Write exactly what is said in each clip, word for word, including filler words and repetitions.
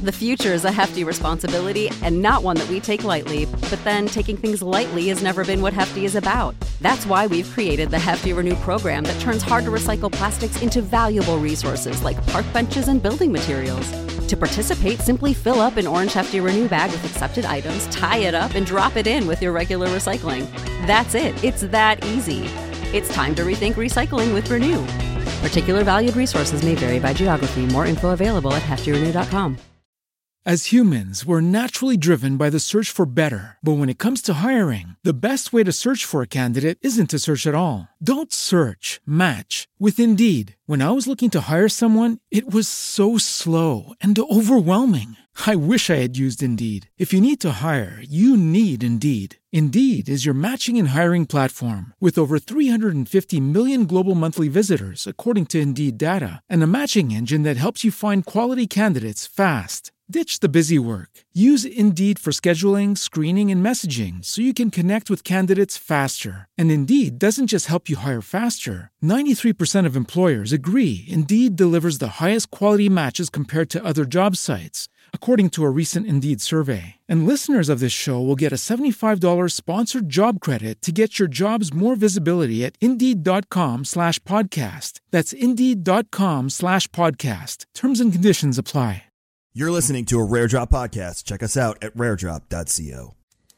The future is a hefty responsibility and not one that we take lightly, but then taking things lightly has never been what Hefty is about. That's why we've created the Hefty Renew program that turns hard-to-recycle plastics into valuable resources like park benches and building materials. To participate, simply fill up an orange Hefty Renew bag with accepted items, tie it up, and drop it in with your regular recycling. That's it. It's that easy. It's time to rethink recycling with Renew. Particular valued resources may vary by geography. More info available at hefty renew dot com. As humans, we're naturally driven by the search for better. But when it comes to hiring, the best way to search for a candidate isn't to search at all. Don't search, match with Indeed. When I was looking to hire someone, it was so slow and overwhelming. I wish I had used Indeed. If you need to hire, you need Indeed. Indeed is your matching and hiring platform with over three hundred fifty million global monthly visitors, according to Indeed data, and a matching engine that helps you find quality candidates fast. Ditch the busy work. Use Indeed for scheduling, screening, and messaging so you can connect with candidates faster. And Indeed doesn't just help you hire faster. ninety-three percent of employers agree Indeed delivers the highest quality matches compared to other job sites, according to a recent Indeed survey. And listeners of this show will get a seventy-five dollars sponsored job credit to get your jobs more visibility at Indeed.com slash podcast. That's Indeed.com slash podcast. Terms and conditions apply. You're listening to a Rare Drop podcast. Check us out at rare drop dot co.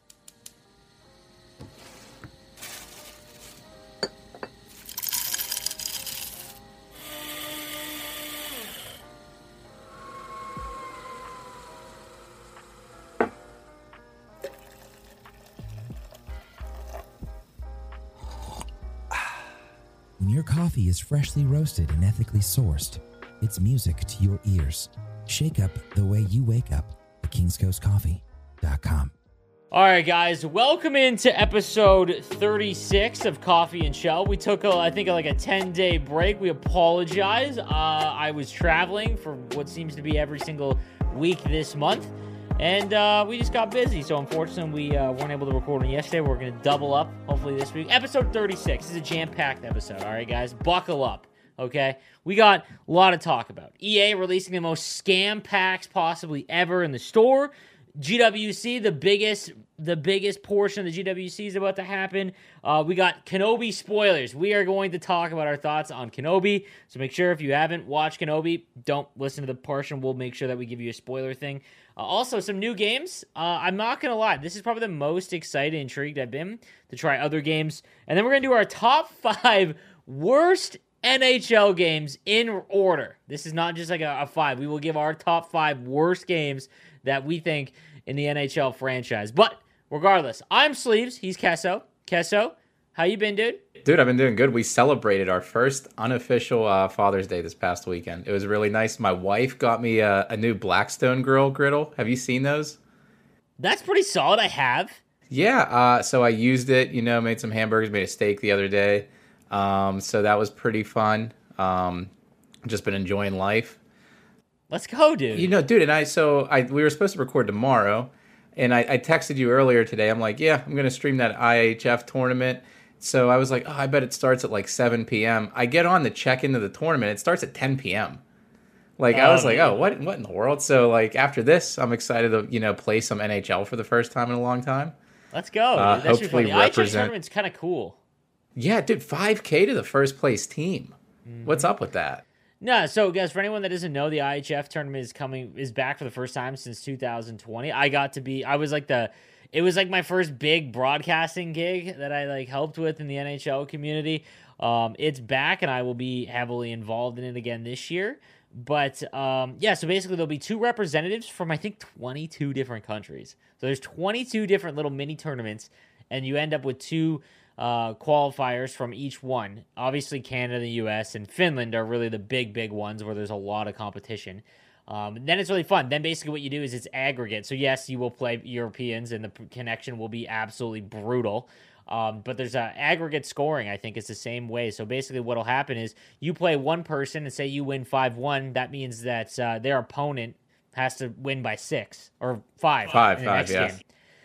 When your coffee is freshly roasted and ethically sourced, it's music to your ears. Shake up the way you wake up at kings coast coffee dot com. All right, guys, welcome into episode thirty-six of Coffee and Shell. We took, a, I think, like a ten-day break. We apologize. Uh, I was traveling for what seems to be every single week this month, and uh, we just got busy. So, unfortunately, we uh, weren't able to record on yesterday. We're going to double up, hopefully, this week. Episode thirty-six. This is a jam-packed episode, all right, guys? Buckle up. Okay, we got a lot to talk about. E A releasing the most scam packs possibly ever in the store. G W C, the biggest, the biggest portion of the G W C is about to happen. Uh, we got Kenobi spoilers. We are going to talk about our thoughts on Kenobi. So make sure if you haven't watched Kenobi, don't listen to the portion. We'll make sure that we give you a spoiler thing. Uh, also, some new games. Uh, I'm not going to lie. This is probably the most excited and intrigued I've been to try other games. And then we're going to do our top five worst N H L games in order. This is not just like a, a five. We will give our top five worst games that we think in the N H L franchise. But regardless, I'm Sleeves. He's Kesso. Kesso, how you been, dude? Dude, I've been doing good. We celebrated our first unofficial uh, Father's Day this past weekend. It was really nice. My wife got me a, a new Blackstone Grill griddle. Have you seen those? That's pretty solid. I have. Yeah. Uh, so I used it, you know, made some hamburgers, made a steak the other day. Um, so that was pretty fun. Um, just been enjoying life. Let's go, dude. You know, dude, and I, so I, we were supposed to record tomorrow, and I, I texted you earlier today. I'm like, yeah, I'm going to stream that I H F tournament. So I was like, oh, I bet it starts at like seven p.m. I get on to check into the tournament. It starts at ten p.m. Like, I was um, like, oh, what, what in the world? So like after this, I'm excited to, you know, play some N H L for the first time in a long time. Let's go. Uh, That's hopefully the I H F represent- tournament's kind of cool. Yeah, dude, five K to the first place team. Mm-hmm. What's up with that? No, so guys, for anyone that doesn't know, the I H F tournament is coming is back for the first time since two thousand twenty. I got to be, I was like the, it was like my first big broadcasting gig that I like helped with in the N H L community. Um, it's back, and I will be heavily involved in it again this year. But um, yeah, so basically there'll be two representatives from I think twenty-two different countries. So there's twenty-two different little mini tournaments, and you end up with two uh, qualifiers from each one. Obviously, Canada, the U S, and Finland are really the big, big ones where there's a lot of competition. Um, then it's really fun. Then basically what you do is it's aggregate. So yes, you will play Europeans, and the connection will be absolutely brutal. Um, but there's a aggregate scoring. I think it's the same way. So basically what will happen is you play one person and say you win five one. That means that uh, their opponent has to win by six or five. Five, in the five, next yeah. game.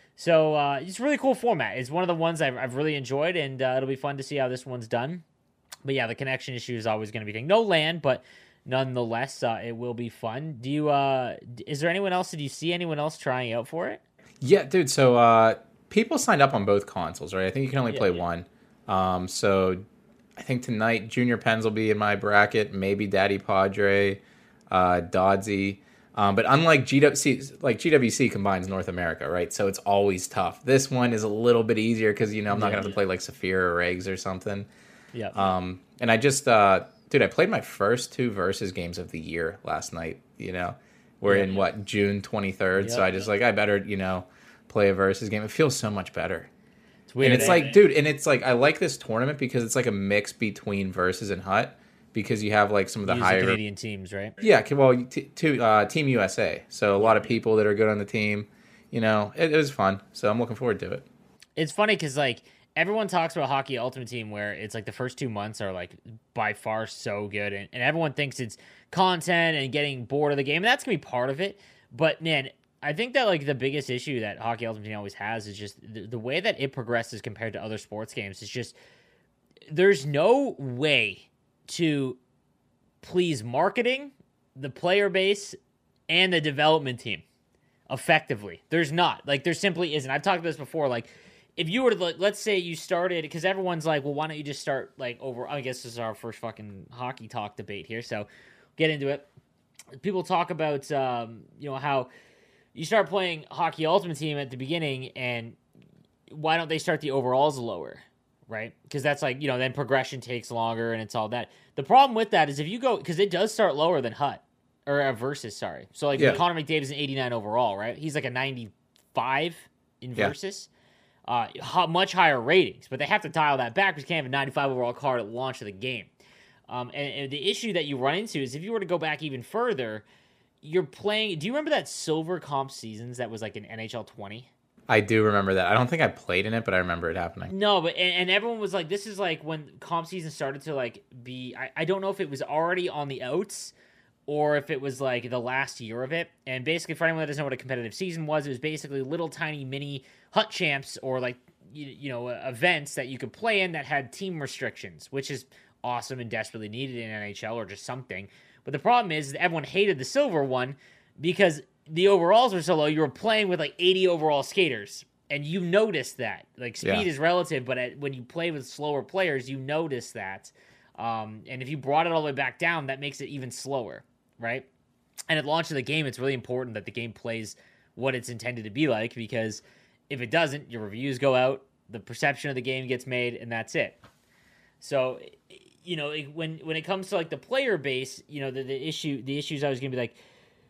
So uh, it's a really cool format. It's one of the ones I've, I've really enjoyed, and uh, it'll be fun to see how this one's done. But yeah, the connection issue is always going to be a thing. No land, but nonetheless, uh, it will be fun. Do you? Uh, is there anyone else? Did you see anyone else trying out for it? Yeah, dude. So uh, people signed up on both consoles, right? I think you can only Yeah, play yeah. one. Um, so I think tonight Junior Pens will be in my bracket. Maybe Daddy Padre, uh, Dodzy. Um, but unlike G W C, like G W C combines North America, right? So it's always tough. This one is a little bit easier because you know I'm not Yeah, gonna have to yeah. play like Saphira or Eggs or something. Yeah. Um, and I just, uh, dude, I played my first two versus games of the year last night. You know, we're Yeah, in yeah. what June twenty-third, so Yeah, I just yeah. like I better you know play a versus game. It feels so much better. It's weird. And it's eh? like, dude, and it's like I like this tournament because it's like a mix between versus and Hut because you have like some of the Using higher Canadian teams, right? yeah, c- well, t- to uh, Team U S A. So a lot of people that are good on the team. You know, it, it was fun. So I'm looking forward to it. It's funny because like everyone talks about Hockey Ultimate Team where it's like the first two months are like by far so good, and, and everyone thinks it's content and getting bored of the game. And that's gonna be part of it. But man, I think that like the biggest issue that Hockey Ultimate Team always has is just the, the way that it progresses compared to other sports games. Is just there's no way to please marketing, the player base, and the development team effectively. There's not. Like, there simply isn't. I've talked about this before. Like, if you were to, like, let's say you started, because everyone's like, well, why don't you just start, like, over, I guess this is our first fucking hockey talk debate here, so get into it. People talk about, um, you know, how you start playing Hockey Ultimate Team at the beginning, and why don't they start the overalls lower? Right? Because that's like, you know, then progression takes longer and it's all that. The problem with that is if you go, because it does start lower than Hut, or uh, Versus, sorry. So like Yeah. Connor McDavid is an eighty-nine overall, right? He's like a ninety-five in Yeah. Versus. Uh, ho- much higher ratings, but they have to dial that back because you can't have a ninety-five overall card at launch of the game. Um, and, and the issue that you run into is if you were to go back even further, you're playing, do you remember that Silver Comp Seasons that was like an N H L twenty? I do remember that. I don't think I played in it, but I remember it happening. No, but and, and everyone was like, this is like when comp season started to like be. I, I don't know if it was already on the outs or if it was like the last year of it. And basically, for anyone that doesn't know what a competitive season was, it was basically little tiny mini Hut champs or like you, you know uh, events that you could play in that had team restrictions, which is awesome and desperately needed in N H L or just something. But the problem is that everyone hated the silver one because the overalls were so low. You were playing with like eighty overall skaters, and you notice that. Like speed Yeah. is relative, but at, when you play with slower players, you notice that. Um, and if you brought it all the way back down, that makes it even slower, right? And at launch of the game, it's really important that the game plays what it's intended to be like, because if it doesn't, your reviews go out, the perception of the game gets made, and that's it. So, you know, when when it comes to like the player base, you know, the, the issue the issues I was going to be like,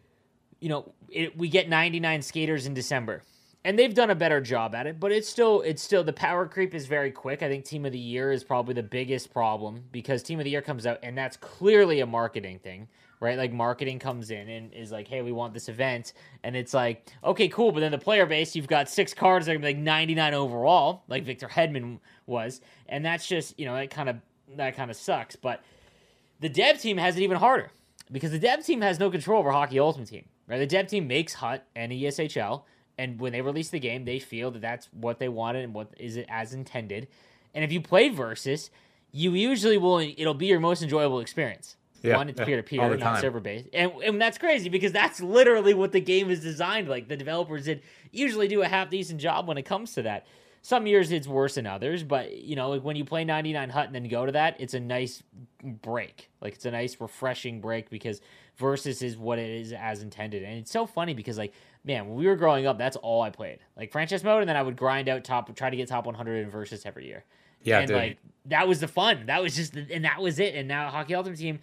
you know, it, we get ninety-nine skaters in December, and they've done a better job at it, but it's still, it's still, the power creep is very quick. I think Team of the Year is probably the biggest problem because Team of the Year comes out, and that's clearly a marketing thing, right? Like marketing comes in and is like, hey, we want this event, and it's like, okay, cool, but then the player base, you've got six cards that are gonna be like ninety-nine overall, like Victor Hedman was, and that's just, you know, that kind of, that kind of sucks, but the dev team has it even harder because the dev team has no control over Hockey Ultimate Team. Right, the dev team makes Hut and E S H L, and when they release the game, they feel that that's what they wanted and what is it as intended. And if you play Versus, you usually will. It'll be your most enjoyable experience. Yeah, One, it's yeah, peer to all peer, the not time. server based, and and that's crazy because that's literally what the game is designed like. The developers did usually do a half decent job when it comes to that. Some years it's worse than others, but you know, like when you play ninety-nine Hut and then go to that, it's a nice break. Like it's a nice refreshing break because Versus is what it is as intended. And it's so funny because like, man, when we were growing up, that's all I played. Like franchise mode, and then I would grind out top, try to get top one hundred in Versus every year. Yeah, and dude. like that was the fun. That was just, the, and that was it. And now Hockey Ultimate Team,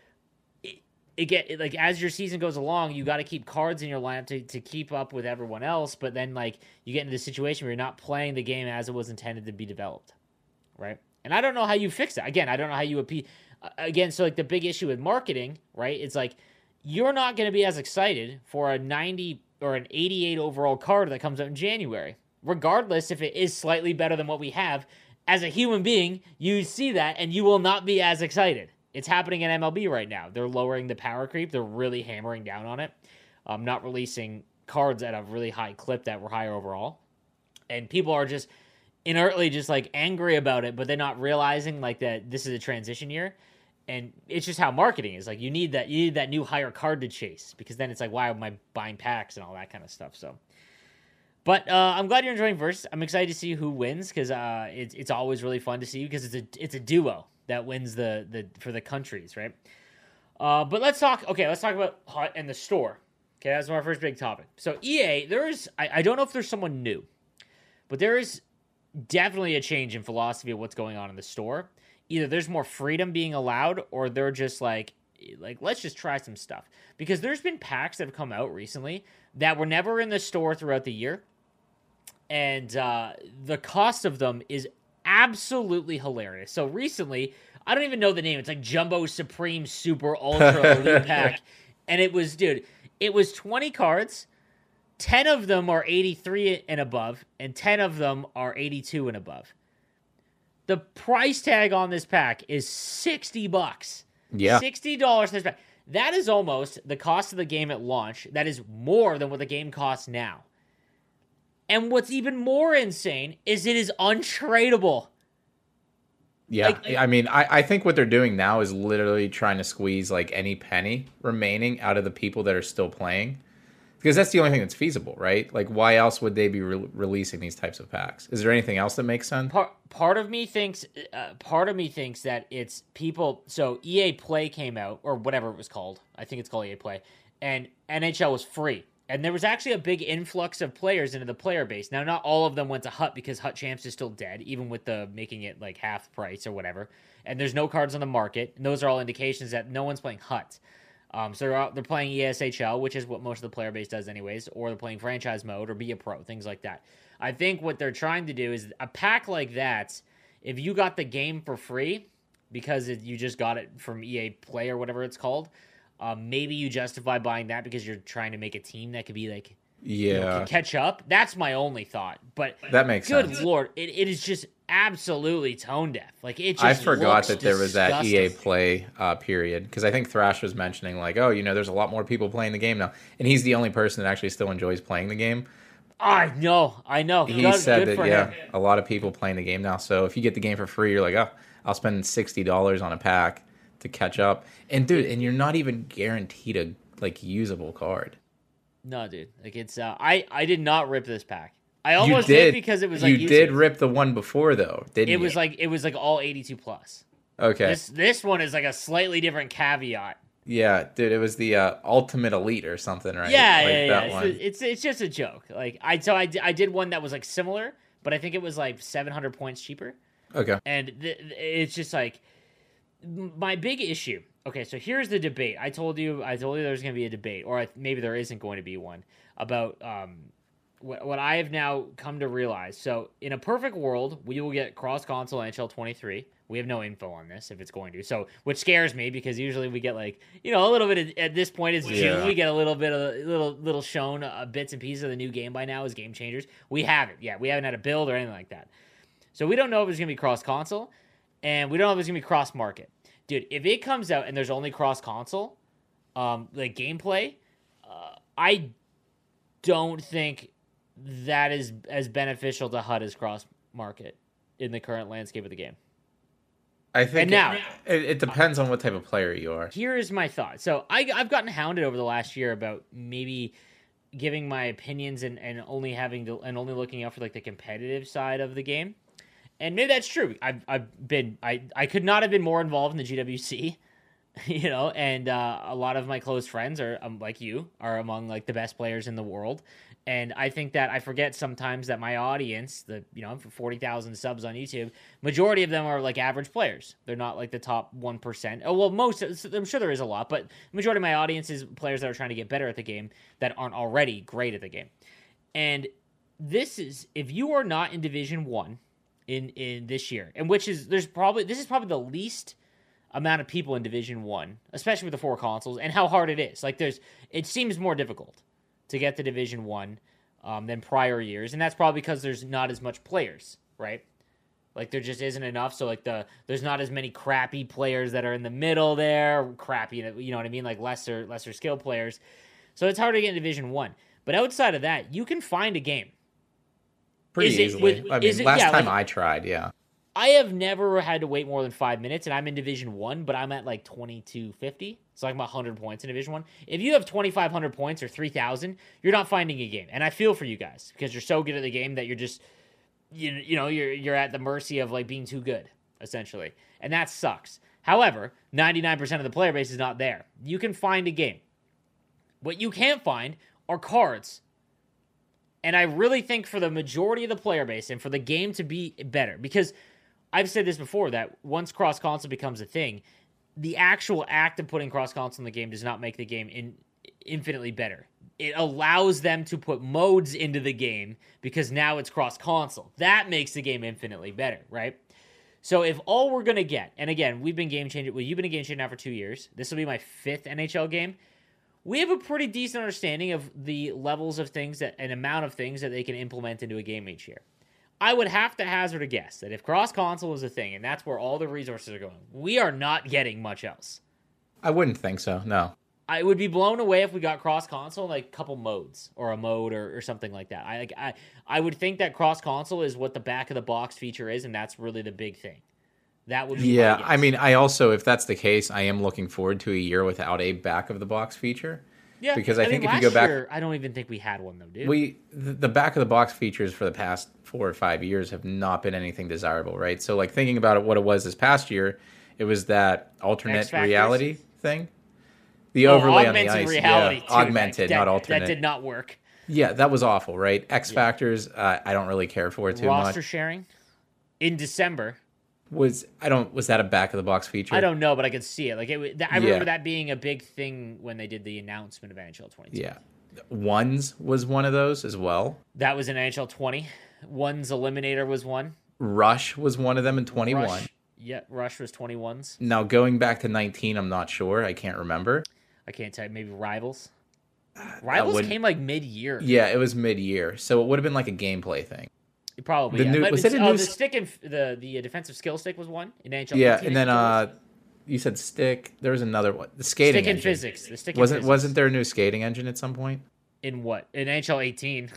it, it get it, like as your season goes along, you got to keep cards in your lineup to, to keep up with everyone else. But then like you get into the situation where you're not playing the game as it was intended to be developed, right? And I don't know how you fix that. Again, I don't know how you appeal. Again, so like the big issue with marketing, right? It's like you're not going to be as excited for a ninety or an eighty-eight overall card that comes out in January, regardless if it is slightly better than what we have. As a human being, you see that and you will not be as excited. It's happening in M L B right now. They're lowering the power creep. They're really hammering down on it. Um, not releasing cards at a really high clip that were higher overall. And people are just inertly just like angry about it, but they're not realizing like that this is a transition year. And it's just how marketing is. Like, you need that you need that new higher card to chase, because then it's like, why am I buying packs and all that kind of stuff? So, but uh, I'm glad you're enjoying Versus. I'm excited to see who wins, because uh, it's it's always really fun to see, because it's a it's a duo that wins the the for the countries, right? Uh, but let's talk. Okay, let's talk about Hut and the store. Okay, that's our first big topic. So E A, there is I, I don't know if there's someone new, but there is definitely a change in philosophy of what's going on in the store. Either there's more freedom being allowed, or they're just like, like, let's just try some stuff. Because there's been packs that have come out recently that were never in the store throughout the year. And uh, the cost of them is absolutely hilarious. So recently, I don't even know the name. It's like Jumbo Supreme Super Ultra Elite Pack. And it was, dude, it was twenty cards. ten of them are eighty-three and above, and ten of them are eighty-two and above. The price tag on this pack is sixty bucks. Yeah. sixty dollars for this pack. That is almost the cost of the game at launch. That is more than what the game costs now. And what's even more insane is it is untradeable. Yeah, Like- I mean, I, I think what they're doing now is literally trying to squeeze like any penny remaining out of the people that are still playing. Because that's the only thing that's feasible, right? Like, why else would they be re- releasing these types of packs? Is there anything else that makes sense? Part part of me thinks uh, part of me thinks that it's people. So E A Play came out, or whatever it was called. I think it's called E A Play, and N H L was free, and there was actually a big influx of players into the player base. Now, not all of them went to Hut, because Hut Champs is still dead, even with the making it like half price or whatever. And there's no cards on the market, and those are all indications that no one's playing Hut. Um, so they're, out, they're playing E S H L, which is what most of the player base does anyways, or they're playing franchise mode or be a pro, things like that. I think what they're trying to do is a pack like that, if you got the game for free because it, you just got it from E A Play or whatever it's called, um, maybe you justify buying that because you're trying to make a team that could be like, Yeah, you know, can catch up. That's my only thought. But that makes good sense. lord, it, it is just absolutely tone deaf. Like, it just I forgot looks that there was that E A disgusting. Play uh, period, because I think Thrash was mentioning like, oh, you know, there's a lot more people playing the game now, and he's the only person that actually still enjoys playing the game. I know, I know. He good, said good that for yeah, him. a lot of people playing the game now. So if you get the game for free, you're like, oh, I'll spend sixty dollars on a pack to catch up. And dude, and you're not even guaranteed a like usable card. No, dude. Like, it's uh, I I did not rip this pack. I almost you did, did because it was like you used- did rip the one before though, didn't It you? was like it was like all eighty-two plus. okay. This this one is like a slightly different caveat. Yeah, dude, it was the uh, Ultimate Elite or something, right? Yeah, like yeah, yeah. that It's, one. it's it's just a joke. Like, I so I, di- I did one that was like similar, but I think it was like seven hundred points cheaper. Okay. And th- th- it's just like m- my big issue. Okay, so here's the debate. I told you, I told you there's going to be a debate, or I, maybe there isn't going to be one about um, what, what I have now come to realize. So, in a perfect world, we will get cross console N H L twenty-three. We have no info on this if it's going to. So, which scares me because usually we get like, you know, a little bit of, at this point it's June. Yeah. We get a little bit of little little shown uh, bits and pieces of the new game by now as game changers. We haven't yet. We haven't had a build or anything like that. So we don't know if it's going to be cross console, and we don't know if it's going to be cross market. Dude, if it comes out and there's only cross console, um, like gameplay, uh, I don't think that is as beneficial to Hut as cross market in the current landscape of the game. I think And now- it, it depends on what type of player you are. Here is my thought. So I, I've gotten hounded over the last year about maybe giving my opinions and, and only having to, and only looking out for like the competitive side of the game. And maybe that's true. I've I've been I, I could not have been more involved in the G W C, you know, and uh, a lot of my close friends are um, like you are among like the best players in the world. And I think that I forget sometimes that my audience, the you know, for forty thousand subs on YouTube, majority of them are like average players. They're not like the top one percent. Oh, well, most, I'm sure there is a lot, but the majority of my audience is players that are trying to get better at the game that aren't already great at the game. And this is, if you are not in Division One in, in this year, and which is, there's probably, this is probably the least amount of people in Division One, especially with the four consoles, and how hard it is. Like, there's, it seems more difficult to get to Division One um, than prior years, and that's probably because there's not as much players, right? Like, there just isn't enough, so, like, the there's not as many crappy players that are in the middle there, crappy, you know what I mean, like, lesser lesser skill players. So it's hard to get in Division One. But outside of that, you can find a game. Pretty Is it- easily. with- I mean, is it- last yeah, time like- I tried, yeah. I have never had to wait more than five minutes, and I'm in Division One, but I'm at like twenty-two fifty, so I'm one hundred points in Division One. If you have twenty-five hundred points or three thousand, you're not finding a game, and I feel for you guys because you're so good at the game that you're just, you you know, you're you're at the mercy of like being too good, essentially, and that sucks. However, ninety-nine percent of the player base is not there. You can find a game. What you can't find are cards. And I really think for the majority of the player base and for the game to be better, because I've said this before, that once cross-console becomes a thing, the actual act of putting cross-console in the game does not make the game in, infinitely better. It allows them to put modes into the game because now it's cross-console. That makes the game infinitely better, right? So if all we're going to get, and again, we've been game changing, well, you've been a game changer now for two years. This will be my fifth N H L game. We have a pretty decent understanding of the levels of things that, and amount of things that they can implement into a game each year. I would have to hazard a guess that if cross-console is a thing, and that's where all the resources are going, we are not getting much else. I wouldn't think so, no. I would be blown away if we got cross-console in like a couple modes, or a mode, or, or something like that. I, like, I I would think that cross-console is what the back-of-the-box feature is, and that's really the big thing. That would be Yeah, I mean, I also, if that's the case, I am looking forward to a year without a back-of-the-box feature. Yeah, because I, I think mean, if you go back, year, I don't even think we had one though, dude. We the, the back of the box features for the past four or five years have not been anything desirable, right? So, like thinking about it, what it was this past year, it was that alternate reality thing, the oh, overlay on the ice, reality yeah, too, augmented, that, not alternate. That did not work. Yeah, that was awful, right? X Factors, uh, I don't really care for it too Roster much. Roster sharing in December. Was I don't was that a back of the box feature? I don't know, but I could see it. Like it, I remember yeah. that being a big thing when they did the announcement of N H L twenty-two. Yeah, Ones was one of those as well. That was in N H L twenty. Ones Eliminator was one. Rush was one of them in twenty-one. Rush, yeah, Rush was twenty-ones. Now going back to nineteen, I'm not sure. I can't remember. I can't tell you. Maybe Rivals. Rivals came like mid-year. Yeah, it was mid-year, so it would have been like a gameplay thing. Probably, the yeah. New, but was it a oh, new... the stick and the the defensive skill stick was one in N H L. Yeah, and then uh, you said stick. There was another one. The skating stick and engine. physics. The stick wasn't and physics. wasn't there a new skating engine at some point? In what? In N H L eighteen.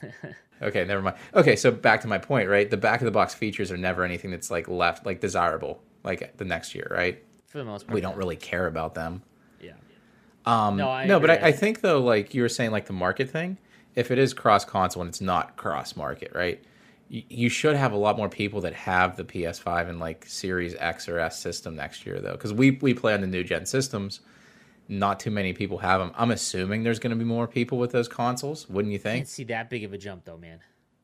Okay, never mind. Okay, so back to my point, right? The back of the box features are never anything that's like left like desirable like the next year, right? For the most part, we don't really care about them. Yeah. Um, no, I no but I, I think though, like you were saying, like the market thing. If it is cross console and it's not cross market, right? You should have a lot more people that have the P S five and like Series X or S system next year, though, because we we play on the new gen systems. Not too many people have them. I'm assuming there's going to be more people with those consoles. Wouldn't you think? I can't see that big of a jump, though, man.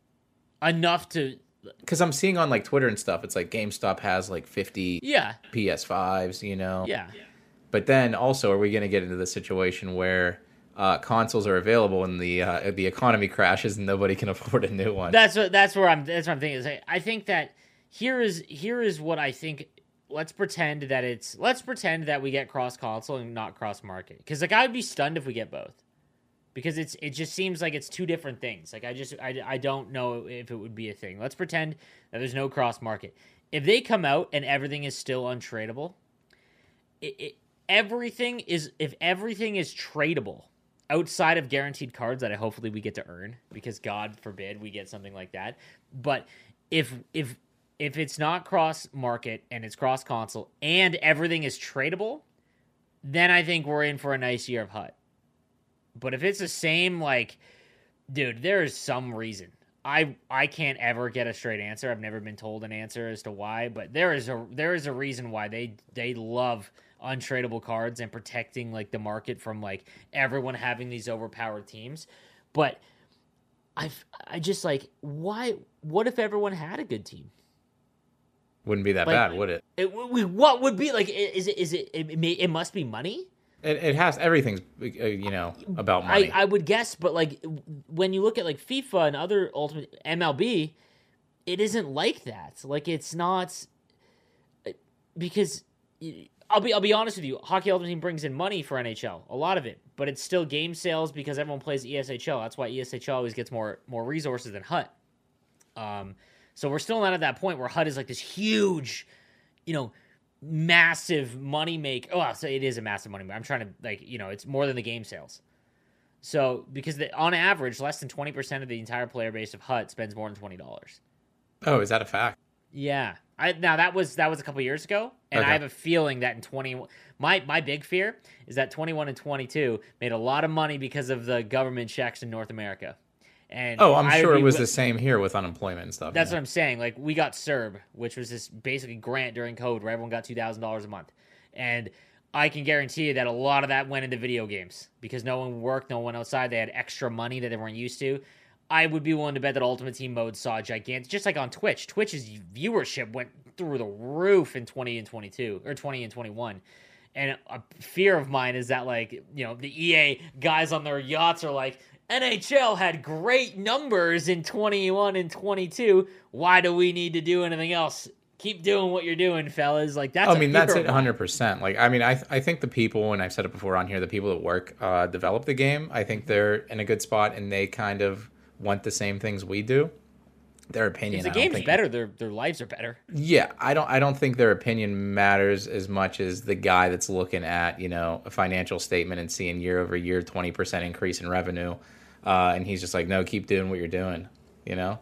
Enough to, because I'm seeing on like Twitter and stuff. It's like GameStop has like fifty yeah P S fives, you know. Yeah. But then also, are we going to get into the situation where Uh, consoles are available and the uh, the economy crashes and nobody can afford a new one? That's what that's where I'm. That's what I'm thinking. Is I, I think that here is here is what I think. Let's pretend that it's let's pretend that we get cross console and not cross market. Because like I'd be stunned if we get both. Because it's it just seems like it's two different things. Like I just I, I don't know if it would be a thing. Let's pretend that there's no cross market. If they come out and everything is still untradeable, it, it everything is if everything is tradable. Outside of guaranteed cards that I hopefully we get to earn, because God forbid we get something like that. But if if if it's not cross market and it's cross console and everything is tradable, then I think we're in for a nice year of H U T. But if it's the same, like, dude, there is some reason. I I can't ever get a straight answer. I've never been told an answer as to why, but there is a there is a reason why they they love untradeable cards and protecting like the market from like everyone having these overpowered teams. But I I just like why what if everyone had a good team? Wouldn't be that like, bad, would it? it? What would be like? Is it is it it, may, it must be money? It, it has everything's you know about money. I, I would guess, but like when you look at like FIFA and other Ultimate M L B, it isn't like that. Like it's not because. I'll be I'll be honest with you. Hockey Ultimate Team brings in money for N H L, a lot of it, but it's still game sales because everyone plays E S H L. That's why E S H L always gets more more resources than H U T. Um, so we're still not at that point where H U T is like this huge, you know, massive money make. Oh, so it is a massive money. I'm trying to like you know, it's more than the game sales. So because the, on average, less than twenty percent of the entire player base of H U T spends more than twenty dollars. Oh, is that a fact? Yeah. I now that was that was a couple years ago, and Okay. I have a feeling that in twenty my my big fear is that twenty-one and twenty-two made a lot of money because of the government checks in North America. And Oh, I'm I would sure it be was wi- the same here with unemployment and stuff. That's yeah. what I'm saying. Like, we got C E R B, which was this basically grant during COVID where everyone got two thousand dollars a month. And I can guarantee you that a lot of that went into video games because no one worked, no one went outside. They had extra money that they weren't used to. I would be willing to bet that Ultimate Team mode saw gigantic, just like on Twitch. Twitch's viewership went through the roof in twenty and twenty-two, or twenty and twenty-one. And a fear of mine is that, like, you know, the E A guys on their yachts are like, N H L had great numbers in twenty-one and twenty-two. Why do we need to do anything else? Keep doing what you're doing, fellas. Like, that's I a mean, fear that's of it mine. one hundred percent. Like, I mean, I I think the people, and I've said it before on here, the people that work, uh, develop the game, I think they're in a good spot, and they kind of want the same things we do. Their opinion, If the I don't game's think- better, their their lives are better. Yeah, I don't I don't think their opinion matters as much as the guy that's looking at, you know, a financial statement and seeing year over year twenty percent increase in revenue. Uh, and he's just like, no, keep doing what you're doing, you know?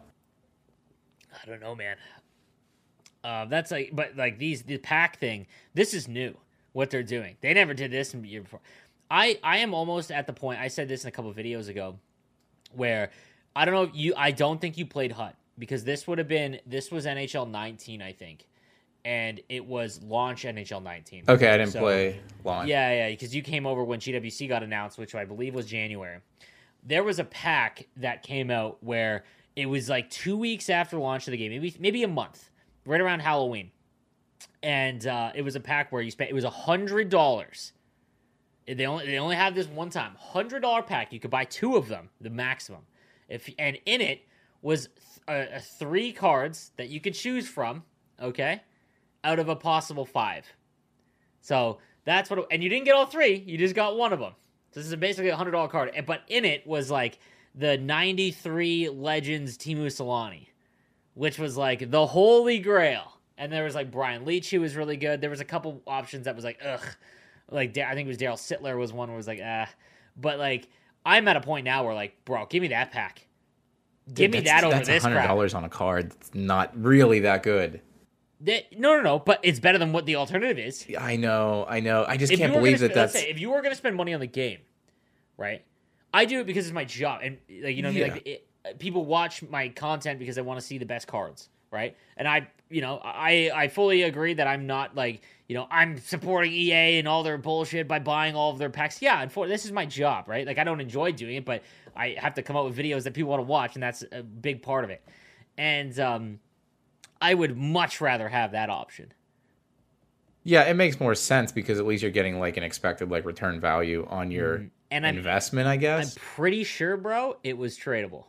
I don't know, man. Uh, that's like, but like these, the pack thing, this is new, what they're doing. They never did this in the year before. I, I am almost at the point, I said this in a couple of videos ago, where I don't know, you, I don't think you played H U T, because this would have been, this was N H L nineteen, I think. And it was launch N H L nineteen. Okay, I didn't So- play launch. Yeah, yeah, because you came over when G W C got announced, which I believe was January. There was a pack that came out where it was like two weeks after launch of the game, maybe maybe a month, right around Halloween, and uh, it was a pack where you spent it was a hundred dollars. They only they only have this one time, hundred dollar pack. You could buy two of them, the maximum. If and in it was th- uh, three cards that you could choose from. Okay, out of a possible five. So that's what, and you didn't get all three. You just got one of them. So this is basically a hundred dollar card, and- but in it was like the ninety-three Legends Timu Solani, which was like the holy grail. And there was like Brian Leach, who was really good. There was a couple options that was like ugh, like Da- I think it was Daryl Sittler was one where it was like ah, but like I'm at a point now where like bro, give me that pack, give me That's- that over that's this one hundred crap. dollars on a card. It's not really that good. That- no, no, no, but it's better than what the alternative is. I know, I know. I just If can't you were believe gonna that sp- let's that's... say, if you were going to spend money on the game, right? I do it because it's my job, and like you know, what I mean? Yeah. like it, people watch my content because they want to see the best cards, right? And I, you know, I I fully agree that I'm not like you know I'm supporting E A and all their bullshit by buying all of their packs. Yeah, and for this is my job, right? Like I don't enjoy doing it, but I have to come up with videos that people want to watch, and that's a big part of it. And um, I would much rather have that option. Yeah, it makes more sense because at least you're getting like an expected like return value on your Mm-hmm. And I'm- investment, I I'm guess. pretty sure, bro, it was tradable.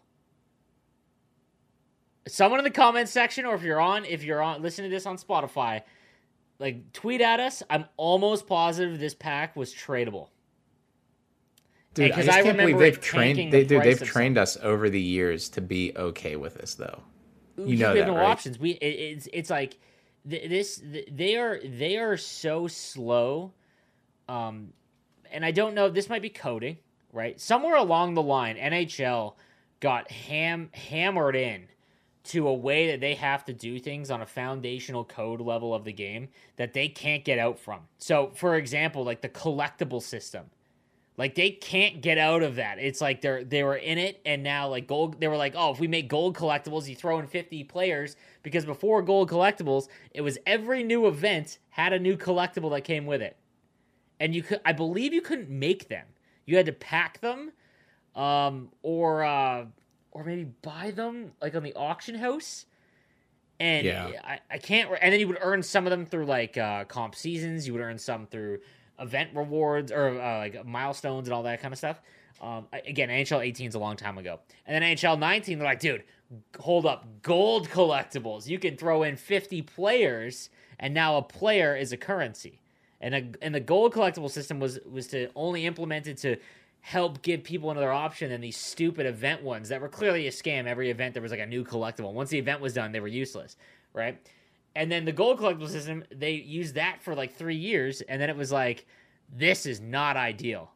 Someone in the comments section, or if you're on, if you're on, listening to this on Spotify, like tweet at us. I'm almost positive this pack was tradable. Dude, I because just I can't believe remember they've it tanking trained. They, the dude, price they've of trained us over the years to be okay with this, though. You know we have that, no right? options. We it, it's it's like th- this. Th- they are they are so slow, um, and I don't know. This might be coding, right? Somewhere along the line, N H L got ham hammered in to a way that they have to do things on a foundational code level of the game that they can't get out from. So, for example, like the collectible system. Like they can't get out of that. It's like they're they were in it, and now like gold. They were like, oh, if we make gold collectibles, you throw in fifty players, because before gold collectibles, it was every new event had a new collectible that came with it, and you could, I believe, you couldn't make them. You had to pack them, um, or uh, or maybe buy them like on the auction house. And Yeah. I, I can't. And then you would earn some of them through like uh, comp seasons. You would earn some through event rewards or uh, like milestones and all that kind of stuff. Um, again, N H L eighteen is a long time ago. And then N H L nineteen, they're like, dude, hold up, gold collectibles. You can throw in fifty players, and now a player is a currency. And a, and the gold collectible system was was to only implemented to help give people another option than these stupid event ones that were clearly a scam. Every event there was like a new collectible. Once the event was done, they were useless, right? And then the gold collectible system, they used that for like three years, and then it was like, this is not ideal.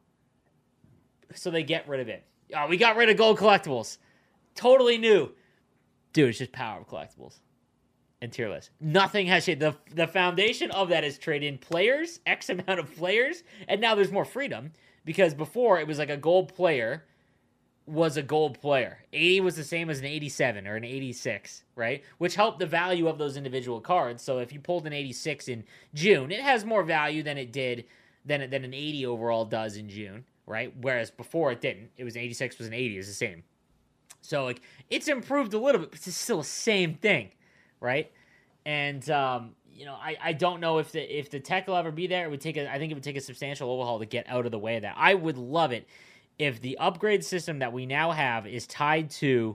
So they get rid of it. Oh, we got rid of gold collectibles. Totally new. Dude, it's just power of collectibles. and tier list. Nothing has changed. The, the foundation of that is trade in players, X amount of players, and now there's more freedom because before it was like a gold player was a gold player. eighty was the same as an eighty-seven or an eighty-six, right? Which helped the value of those individual cards. So if you pulled an eighty-six in June, it has more value than it did than, than an eighty overall does in June, right? Whereas before it didn't. It was an eighty-six was an eighty, it's the same. So like it's improved a little bit, but it's still the same thing, right? And um, you know, I, I don't know if the if the tech will ever be there. It would take a I think it would take a substantial overhaul to get out of the way of that. I would love it if the upgrade system that we now have is tied to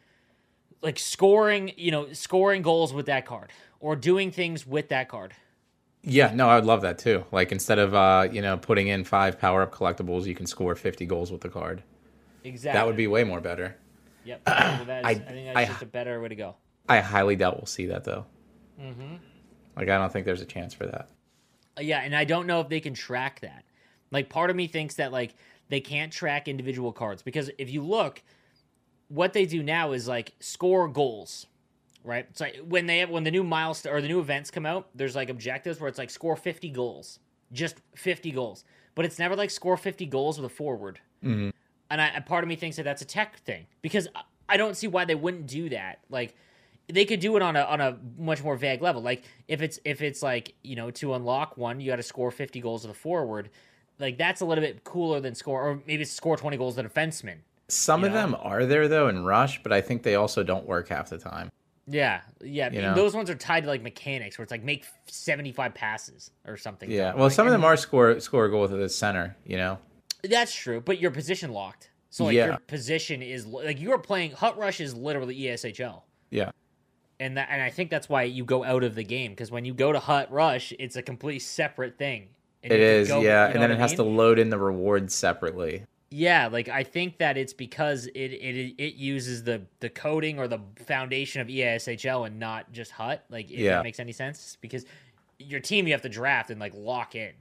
like scoring, you know, scoring goals with that card or doing things with that card. Yeah, no, I would love that too. Like instead of uh, you know, putting in five power up collectibles, you can score fifty goals with the card. Exactly. That would be way more better. Yep. So that is, I, I think that's I, just a better way to go. I highly doubt we'll see that though. Mm-hmm. Like I don't think there's a chance for that. Yeah, and I don't know if they can track that. Like part of me thinks that like they can't track individual cards because if you look, what they do now is like score goals, right? It's like when they have, when the new milestone or the new events come out, there's like objectives where it's like score fifty goals, just fifty goals, but it's never like score fifty goals with a forward. Mm-hmm. And I, part of me thinks that that's a tech thing because I don't see why they wouldn't do that. Like they could do it on a on a much more vague level. Like if it's if it's like, you know, to unlock one, you got to score fifty goals with a forward. Like that's a little bit cooler than score, or maybe it's score twenty goals with a defenseman. Some of know? them are there though in Rush, but I think they also don't work half the time. Yeah, yeah. You know? Those ones are tied to like mechanics, where it's like make seventy-five passes or something. Yeah. Well, like, some of them are score score a goal with the center. You know. That's true, but you're position locked. So like yeah. your position is like you are playing Hut Rush is literally E S H L. Yeah. And that and I think that's why you go out of the game because when you go to Hut Rush, it's a completely separate thing. And it is, go, yeah, you know and then it I mean? has to load in the rewards separately. Yeah, like I think that it's because it it it uses the the coding or the foundation of E S H L and not just Hut. Like if yeah. that makes any sense because your team you have to draft and like lock in.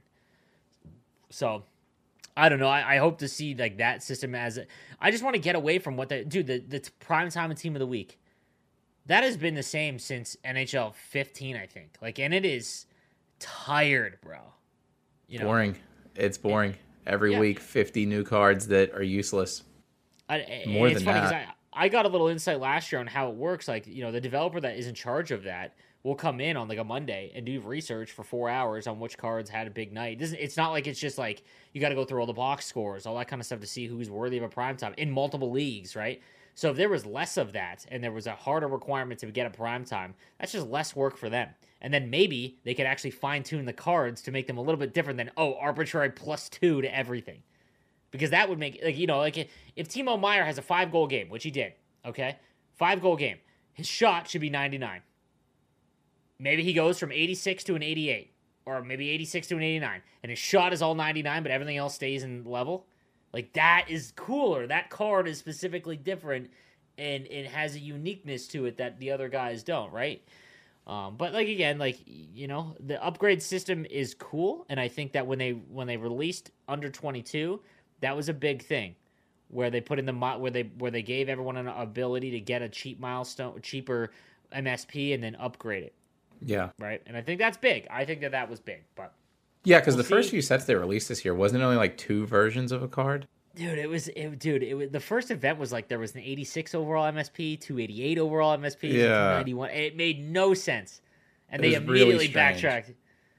So I don't know. I, I hope to see like that system as a, I just want to get away from what the dude the the prime time and team of the week. That has been the same since N H L fifteen, I think. Like, and it is tired, bro. You know? Boring. It's boring. Every yeah. week, fifty new cards that are useless. I, More it's than funny that. I, I got a little insight last year on how it works. Like, you know, the developer that is in charge of that will come in on like a Monday and do research for four hours on which cards had a big night. It doesn't, it's not like it's just like you got to go through all the box scores, all that kind of stuff to see who's worthy of a prime time in multiple leagues, right? So if there was less of that and there was a harder requirement to get a prime time, that's just less work for them. And then maybe they could actually fine-tune the cards to make them a little bit different than, oh, arbitrary plus two to everything. Because that would make, like, you know, like if Timo Meier has a five-goal game, which he did, okay? Five-goal game. His shot should be ninety-nine. Maybe he goes from eighty-six to an eighty-eight. Or maybe eighty-six to an eighty-nine. And his shot is all ninety-nine, but everything else stays in level. Like, that is cooler. That card is specifically different and it has a uniqueness to it that the other guys don't, right? Um, but like again, like you know, the upgrade system is cool, and I think that when they when they released under twenty-two, that was a big thing, where they put in the where they where they gave everyone an ability to get a cheap milestone, cheaper M S P, and then upgrade it. Yeah, right. And I think that's big. I think that that was big, but yeah, because we'll the first see. few sets they released this year wasn't it only like two versions of a card. Dude, it was, it, dude, it was, the first event was like, there was an eighty-six overall M S P, two eighty-eight overall M S P, yeah. two ninety-one. It made no sense. And it they immediately really backtracked.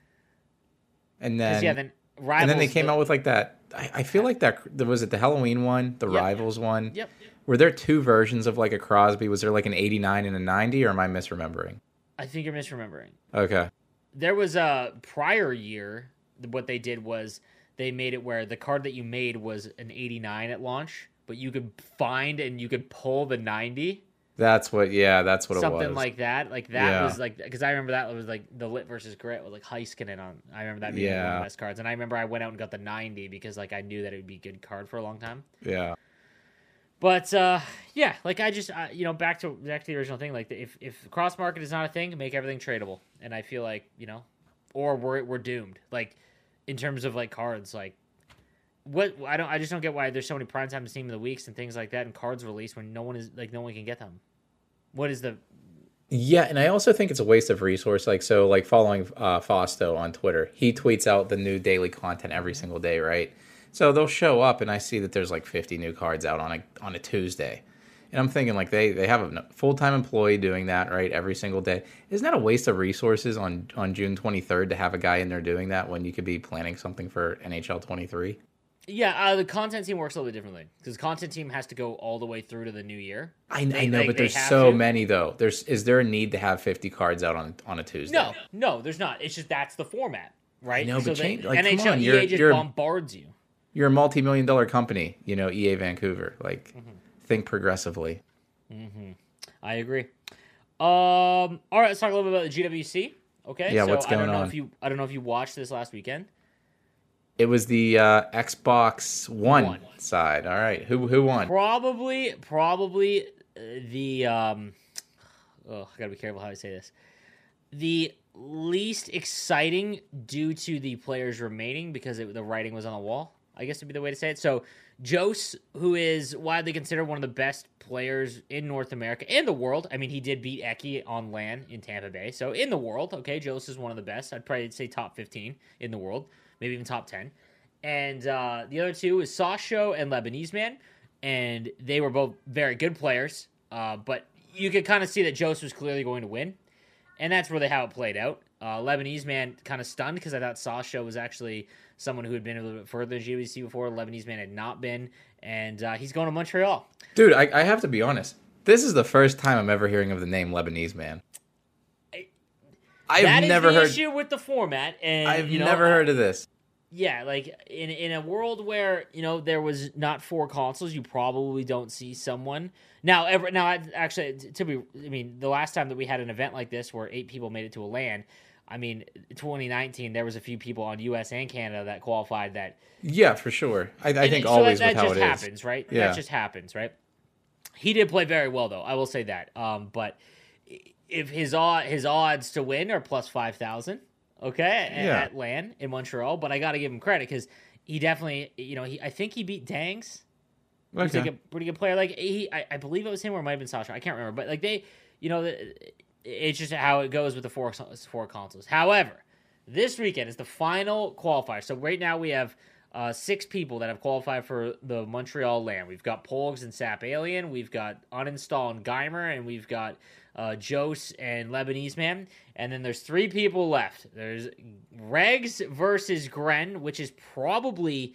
And then, yeah, then Rivals, and then they came the, out with like that, I, I feel like that, was it the Halloween one, the yep, Rivals one? Yep. Were there two versions of like a Crosby? Was there like an eighty-nine and a ninety, or am I misremembering? I think you're misremembering. Okay. There was a prior year, what they did was, they made it where the card that you made was an eighty-nine at launch, but you could find and you could pull the ninety. That's what, yeah, that's what Something it was. Something like that. Like that yeah. was like, because I remember that was like the Lit versus Grit with like Heiskanen on. I remember that being yeah. one of the best cards. And I remember I went out and got the ninety because like I knew that it would be a good card for a long time. Yeah. But uh, yeah, like I just, uh, you know, back to, back to the original thing. Like if, if cross market is not a thing, make everything tradable. And I feel like, you know, or we're, we're doomed. Like in terms of like cards, like, What I don't, I just don't get why there's so many primetime team of the weeks and things like that, and cards released when no one is like no one can get them. What is the? Yeah, and I also think it's a waste of resource. Like, so, like following uh, Fausto on Twitter, he tweets out the new daily content every single day, right? So they'll show up, and I see that there's like fifty new cards out on a on a Tuesday, and I'm thinking like they they have a full time employee doing that, right, every single day. Isn't that a waste of resources on on June twenty-third to have a guy in there doing that when you could be planning something for N H L twenty-three? Yeah, uh, the content team works a little bit differently because the content team has to go all the way through to the new year. I, They- I know, they- but they there's have so to. many though. There's is there a need to have fifty cards out on on a Tuesday? No, no, there's not. It's just that's the format, right? I know, but they- change- like, come N H L on, E A you're- just you're- bombards you. You're a multi-million dollar company, you know, E A Vancouver. Like, Mm-hmm. think progressively. I agree. Um, all right, let's talk a little bit about the G W C. Okay, Yeah, so what's I don't going know on? if you I don't know if you watched this last weekend. It was the uh, Xbox One, One. side. All right, who who won? Probably, probably uh, the um. Oh, I gotta be careful how I say this. The least exciting due to the players remaining because it, the writing was on the wall. I guess would be the way to say it. So, Jose, who is widely considered one of the best players in North America and the world. I mean, he did beat Eki on LAN in Tampa Bay. So, in the world, okay, Jose is one of the best. I'd probably say top fifteen in the world, maybe even top ten. And uh, the other two is Sasho and Lebanese Man. And they were both very good players. Uh, but you could kind of see that Jose was clearly going to win. And that's really how it played out. Uh, Lebanese Man kind of stunned because I thought Sasha was actually someone who had been a little bit further in G W C before. Lebanese Man had not been. And uh, he's going to Montreal. Dude, I, I have to be honest. This is the first time I'm ever hearing of the name Lebanese Man. I've that is never the heard. issue with the format. And I've you know, never heard of this. Yeah, like in in a world where you know there was not four consoles, you probably don't see someone now. Ever now, I- actually, t- to be, I mean, the last time that we had an event like this where eight people made it to a LAN, I mean, twenty nineteen, there was a few people on U S and Canada that qualified. That Yeah, for sure. I, I and think so always that, with that how just it is. happens, right? Yeah. That just happens, right? He did play very well, though. I will say that. Um, but if his odd his odds to win are plus five thousand. Okay, at, Yeah. at LAN in Montreal, but I got to give him credit because he definitely, you know, he I think he beat Dangs. He's Okay. like a pretty good player. Like he, I, I believe it was him or it might have been Sasha. I can't remember, but like they, you know, the, it's just how it goes with the four four consoles. However, this weekend is the final qualifier. So right now we have uh, six people that have qualified for the Montreal LAN. We've got Polgs and Sap Alien. We've got Uninstall and Geimer, and we've got uh, Jose and Lebanese Man. And then there's three people left. There's Regs versus Gren, which is probably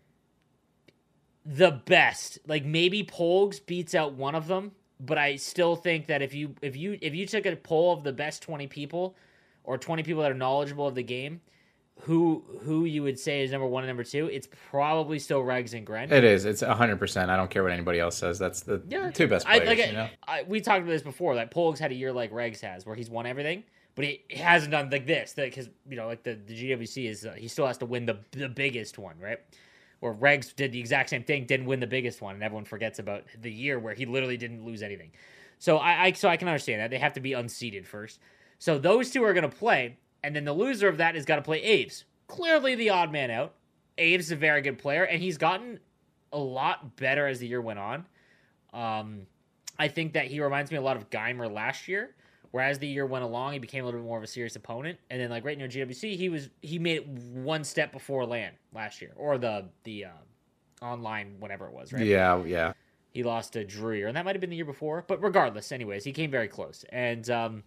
the best. Like maybe Polgs beats out one of them, but I still think that if you if you if you took a poll of the best twenty people or twenty people that are knowledgeable of the game, who who you would say is number one and number two, it's probably still Regs and Gren. It is. It's one hundred percent. I don't care what anybody else says. That's the Yeah. two best I, players, like, you know? I, we talked about this before. Like Polgs had a year like Regs has, where he's won everything, but he hasn't done like this. Because you know, like the, the G W C is, uh, he still has to win the the biggest one, right? Or Regs did the exact same thing, didn't win the biggest one, and everyone forgets about the year where he literally didn't lose anything. So I, I so I can understand that they have to be unseeded first. So those two are going to play, and then the loser of that has got to play Aves. Clearly the odd man out. Aves is a very good player, and he's gotten a lot better as the year went on. Um, I think that he reminds me a lot of Geimer last year, where as the year went along, he became a little bit more of a serious opponent. And then, like right near G W C, he was he made it one step before LAN last year, or the the uh, online whatever it was, right? Yeah, yeah. He lost to Drew, and that might have been the year before. But regardless, anyways, he came very close. And um,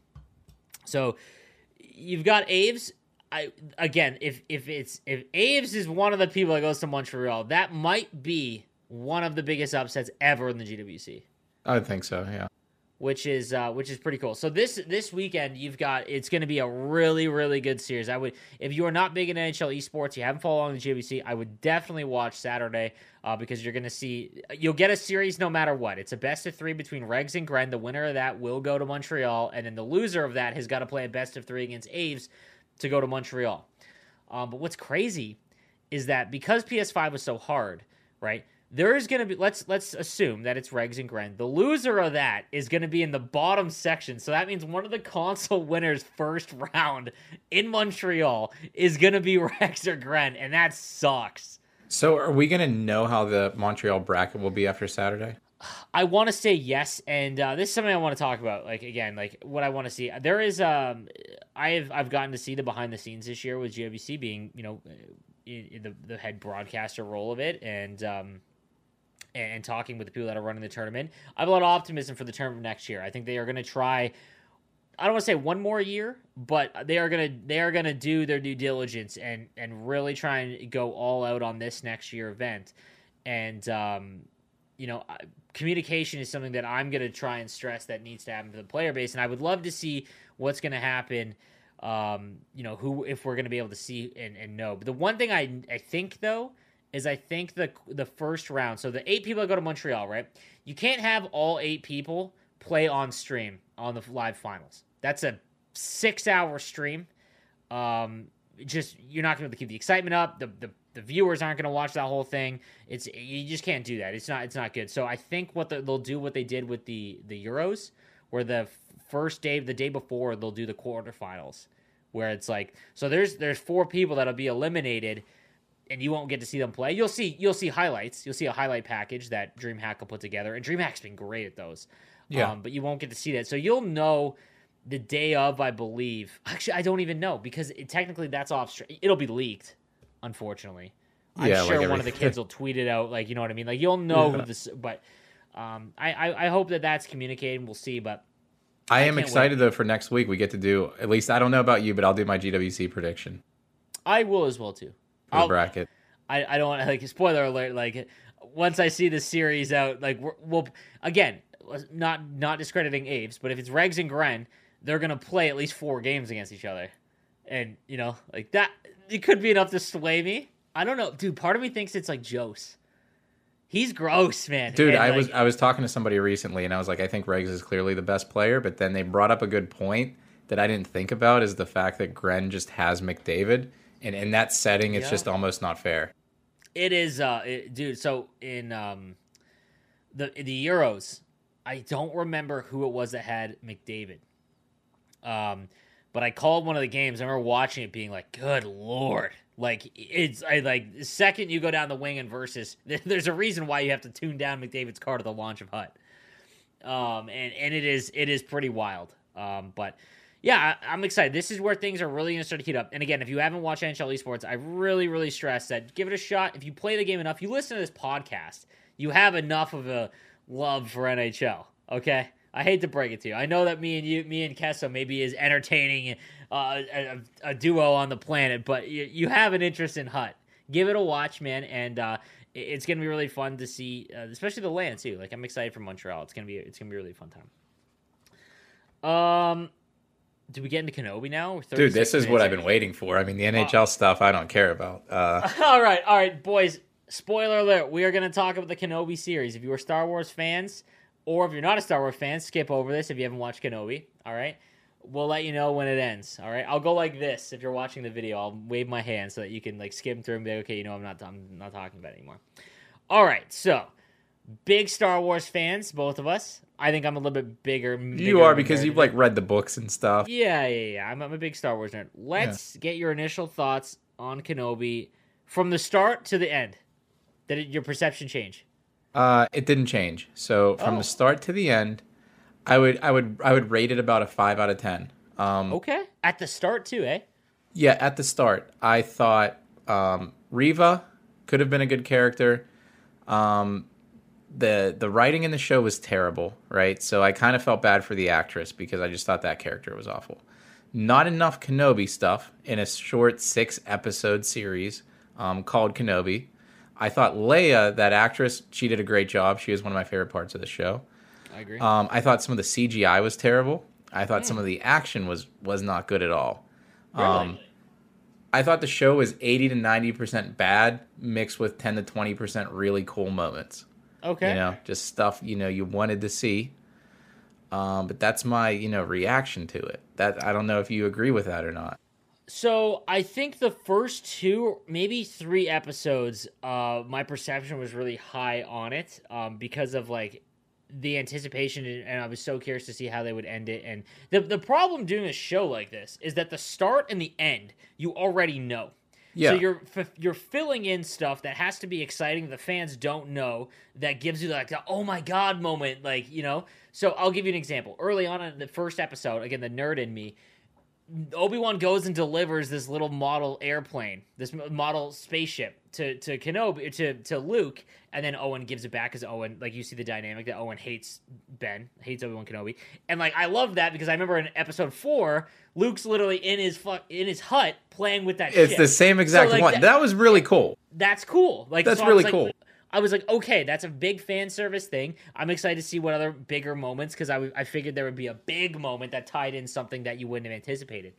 so you've got Aves. I again, if if it's if Aves is one of the people that goes to Montreal, that might be one of the biggest upsets ever in the G W C, I would think so, yeah. which is uh, which is pretty cool. So this this weekend, you've got it's going to be a really really good series. I would, if you are not big in N H L esports, you haven't followed along the G W C, I would definitely watch Saturday uh, because you're going to see you'll get a series no matter what. It's a best of three between Regs and Gren. The winner of that will go to Montreal, and then the loser of that has got to play a best of three against Aves to go to Montreal. Um, but what's crazy is that because P S five was so hard, right? There is going to be, let's let's assume that it's Regs and Gren. The loser of that is going to be in the bottom section. So that means one of the console winners first round in Montreal is going to be Regs or Gren, and that sucks. So are we going to know how the Montreal bracket will be after Saturday? I want to say yes, and uh, this is something I want to talk about. Like again, like what I want to see. There is, um, I've I've gotten to see the behind the scenes this year with G W C being, you know, in, in the the head broadcaster role of it, and um, and talking with the people that are running the tournament. I have a lot of optimism for the tournament next year. I think they are going to try. I don't want to say one more year, but they are gonna they are gonna do their due diligence and and really try and go all out on this next year event, and um, you know. I, communication is something that I'm going to try and stress that needs to happen to the player base. And I would love to see what's going to happen, um, you know, who, if we're going to be able to see and, and know. But the one thing I, I think, though, is I think the the first round, so the eight people that go to Montreal, right? You can't have all eight people play on stream on the live finals. That's a six-hour stream. Um, just, you're not going to be able to keep the excitement up. The, the The viewers aren't going to watch that whole thing. It's you just can't do that. It's not it's not good. So I think what the, they'll do what they did with the the Euros, where the first day, the day before, they'll do the quarterfinals, where it's like so there's there's four people that'll be eliminated, and you won't get to see them play. You'll see you'll see highlights. You'll see a highlight package that DreamHack will put together, and DreamHack's been great at those. Yeah. Um, but you won't get to see that. So you'll know the day of, I believe. Actually, I don't even know because it, technically that's off. It'll be leaked. Unfortunately, I'm yeah, sure like one of the kids will tweet it out. Like, you know what I mean? Like, you'll know yeah. who this, but um, I, I, I hope that that's communicated. We'll see, but I, I am excited wait. though for next week. We get to do, at least I don't know about you, but I'll do my G W C prediction. I will as well too. For the bracket. I, I don't want to, like, spoiler alert, like, once I see the series out, like, we'll, again, not, not discrediting Aves, but if it's Regs and Gren, they're going to play at least four games against each other. And, you know, like that, it could be enough to sway me. I don't know, dude. Part of me thinks it's like Jose. He's gross, man. Dude, and I like, was I was talking to somebody recently, and I was like, I think Regs is clearly the best player. But then they brought up a good point that I didn't think about is the fact that Gren just has McDavid, and in that setting, it's yeah. just almost not fair. It is, uh, it, dude. So in um, the the Euros, I don't remember who it was that had McDavid. Um. But I called one of the games. I remember watching it being like, good Lord. Like, it's I, like the second you go down the wing and versus, there's a reason why you have to tune down McDavid's car to the launch of Hut. Um, and, and it is it is pretty wild. Um, but, yeah, I, I'm excited. This is where things are really going to start to heat up. And, again, if you haven't watched N H L Esports, I really, really stress that give it a shot. If you play the game enough, you listen to this podcast, you have enough of a love for N H L, okay? I hate to break it to you. I know that me and you, me and Kesso maybe is entertaining uh, a, a duo on the planet, but you, you have an interest in Hut. Give it a watch, man, and uh, it's gonna be really fun to see, uh, especially the land too. Like I'm excited for Montreal. It's gonna be it's gonna be a really fun time. Um, do we get into Kenobi now? Dude, this is what I've been waiting for. I mean, the N H L uh, stuff I don't care about. Uh, all right, all right, boys. Spoiler alert: we are gonna talk about the Kenobi series. If you are Star Wars fans. Or if you're not a Star Wars fan, skip over this if you haven't watched Kenobi, all right? We'll let you know when it ends, all right? I'll go like this if you're watching the video. I'll wave my hand so that you can, like, skim through and be like, okay, you know, I'm not, I'm not talking about it anymore. All right, so, big Star Wars fans, both of us. I think I'm a little bit bigger. bigger you are because you've, like, read the books and stuff. Yeah, yeah, yeah. I'm, I'm a big Star Wars nerd. Let's yeah. get your initial thoughts on Kenobi from the start to the end. Did it, your perception change? Uh, it didn't change. So from oh. the start to the end, I would I would I would rate it about a five out of ten. Um, okay. At the start too, eh? Yeah, at the start, I thought um, Reva could have been a good character. Um, the the writing in the show was terrible, right? So I kind of felt bad for the actress because I just thought that character was awful. Not enough Kenobi stuff in a short six episode series um, called Kenobi. I thought Leia, that actress, she did a great job. She was one of my favorite parts of the show. I agree. Um, I thought some of the C G I was terrible. I thought mm. some of the action was was not good at all. Really? Um, I thought the show was eighty to ninety percent bad, mixed with ten to twenty percent really cool moments. Okay. You know, just stuff, you know, you wanted to see. Um, but that's my, you know, reaction to it. That I don't know if you agree with that or not. So I think the first two, maybe three episodes, uh, my perception was really high on it um, because of like the anticipation, and I was so curious to see how they would end it. And the the problem doing a show like this is that the start and the end you already know. Yeah. So you're f- you're filling in stuff that has to be exciting the fans don't know, that gives you like the oh my god moment, like, you know. So I'll give you an example. Early on in the first episode, again, the nerd in me, Obi-Wan goes and delivers this little model airplane, this model spaceship to to Kenobi, to to Luke, and then Owen gives it back because Owen, like, you see the dynamic that Owen hates Ben, hates Obi-Wan Kenobi, and like I love that because I remember in episode four, Luke's literally in his fuck in his hut playing with that. It's ship. the same exact so, like, one. That, that was really cool. That's cool. Like that's so really like, cool. I was like, okay, that's a big fan service thing. I'm excited to see what other bigger moments, because I, w- I figured there would be a big moment that tied in something that you wouldn't have anticipated.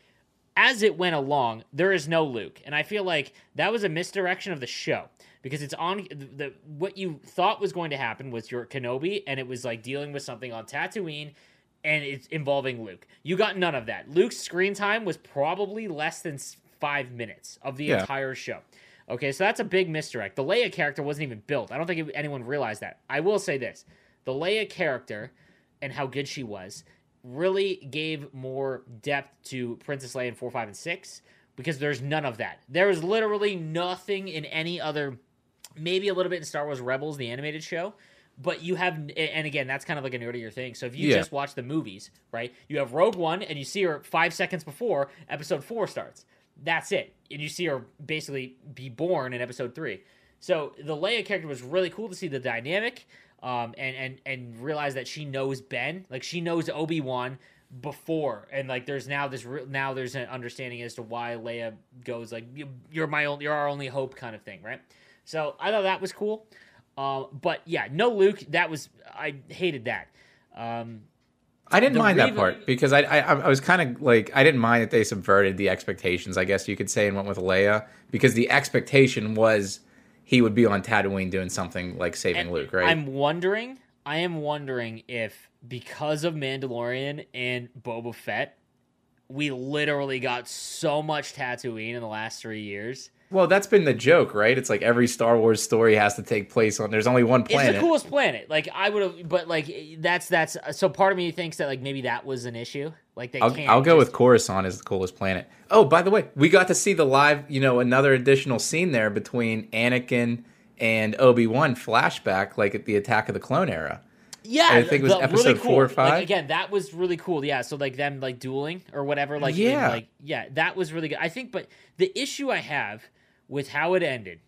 As it went along, there is no Luke, and I feel like that was a misdirection of the show, because it's on the, the what you thought was going to happen was your Kenobi, and it was like dealing with something on Tatooine, and it's involving Luke. You got none of that. Luke's screen time was probably less than five minutes of the yeah. entire show. Okay, so that's a big misdirect. The Leia character wasn't even built. I don't think anyone realized that. I will say this. The Leia character and how good she was really gave more depth to Princess Leia in four, five, and six, because there's none of that. There is literally nothing in any other, maybe a little bit in Star Wars Rebels, the animated show, but you have, and again, that's kind of like a nerdier thing. So if you yeah. just watch the movies, right, you have Rogue One, and you see her five seconds before episode four starts. That's it. And you see her basically be born in episode three. So the Leia character was really cool to see the dynamic, um, and, and, and realize that she knows Ben. Like, she knows Obi-Wan before. And, like, there's now this, re- now there's an understanding as to why Leia goes, like, you're my only, you're our only hope kind of thing, right? So I thought that was cool. Uh, but, yeah, no Luke. That was, I hated that. Um, I didn't The mind that Raven- part because I I, I was kind of like I didn't mind that they subverted the expectations, I guess you could say, and went with Leia, because the expectation was he would be on Tatooine doing something like saving And Luke, right? I'm wondering, I am wondering if because of Mandalorian and Boba Fett, we literally got so much Tatooine in the last three years. Well, that's been the joke, right? It's like every Star Wars story has to take place on. There's only one planet. It's the coolest planet. Like, I would have, but like that's that's. So part of me thinks that like maybe that was an issue. Like they I'll, can't. I'll go just... with Coruscant as the coolest planet. Oh, by the way, we got to see the live, you know, another additional scene there between Anakin and Obi-Wan flashback, like at the Attack of the Clone era. Yeah, I think it was the, episode really cool. four or five. Like, again, that was really cool. Yeah, so like them like dueling or whatever. Like Yeah. in, like yeah, that was really good. I think, but the issue I have with how it ended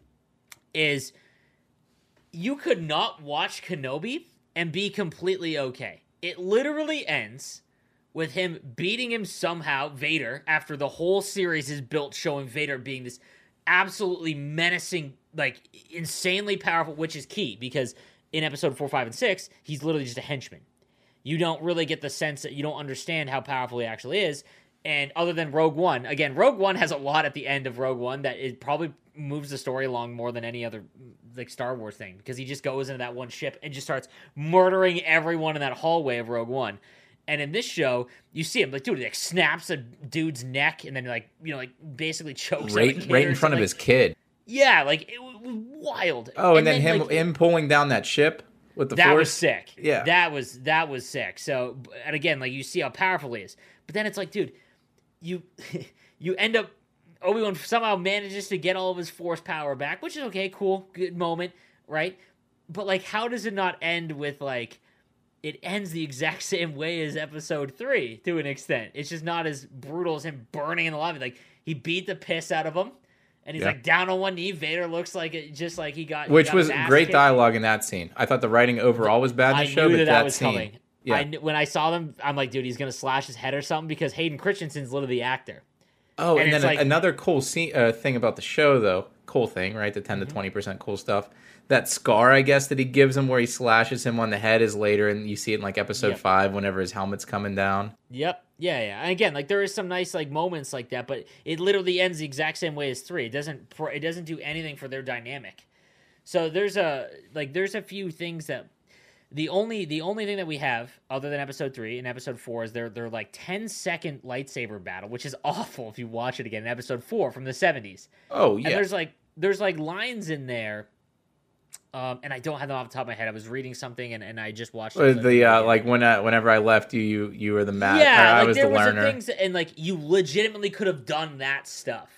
is you could not watch Kenobi and be completely okay. It literally ends with him beating him somehow, Vader, after the whole series is built showing Vader being this absolutely menacing, like insanely powerful, which is key because in episode four, five, and six, he's literally just a henchman. You don't really get the sense that you don't understand how powerful he actually is. And other than Rogue One, again, Rogue One has a lot at the end of Rogue One that it probably moves the story along more than any other like Star Wars thing, because he just goes into that one ship and just starts murdering everyone in that hallway of Rogue One. And in this show, you see him like, dude, he like snaps a dude's neck and then like, you know, like basically chokes Right, out a kid right in or front of something. his kid. Yeah, like it was wild. Oh, and, then, him like, him pulling down that ship with the that Force. was sick. Yeah. that was that was sick. So, and again, like you see how powerful he is. But then it's like, dude, you you end up Obi-Wan somehow manages to get all of his Force power back, which is okay, cool, good moment, right? But like, how does it not end with like it ends the exact same way as episode three to an extent? It's just not as brutal as him burning in the lava. Like he beat the piss out of him. And he's Yeah. like down on one knee. Vader looks like it, just like he got. he Which got was his ass great kicked. dialogue in that scene. I thought the writing overall was bad in the I show, knew but that that, that was scene, coming. yeah. I kn- when I saw them, I'm like, dude, he's gonna slash his head or something, because Hayden Christensen's literally the actor. Oh, And and, it's then like- another cool scene, uh, thing about the show, though, cool thing, right? The ten Mm-hmm. to twenty percent cool stuff. That scar, I guess, that he gives him where he slashes him on the head is later, and you see it in like episode Yep. five whenever his helmet's coming down. Yep. Yeah, yeah. And again, like there is some nice like moments like that, but it literally ends the exact same way as three. It doesn't. pro- It doesn't do anything for their dynamic. So there's a like there's a few things that the only the only thing that we have other than episode three and episode four is their their like ten second lightsaber battle, which is awful if you watch it again in episode four from the seventies. Oh, And yeah. there's like there's like lines in there. Um, and I don't have them off the top of my head. I was reading something and, and I just watched Uh, it. the uh, like when uh, whenever I left you, you you were the math. Yeah, I, I like was there the was learner. things, and like you legitimately could have done that stuff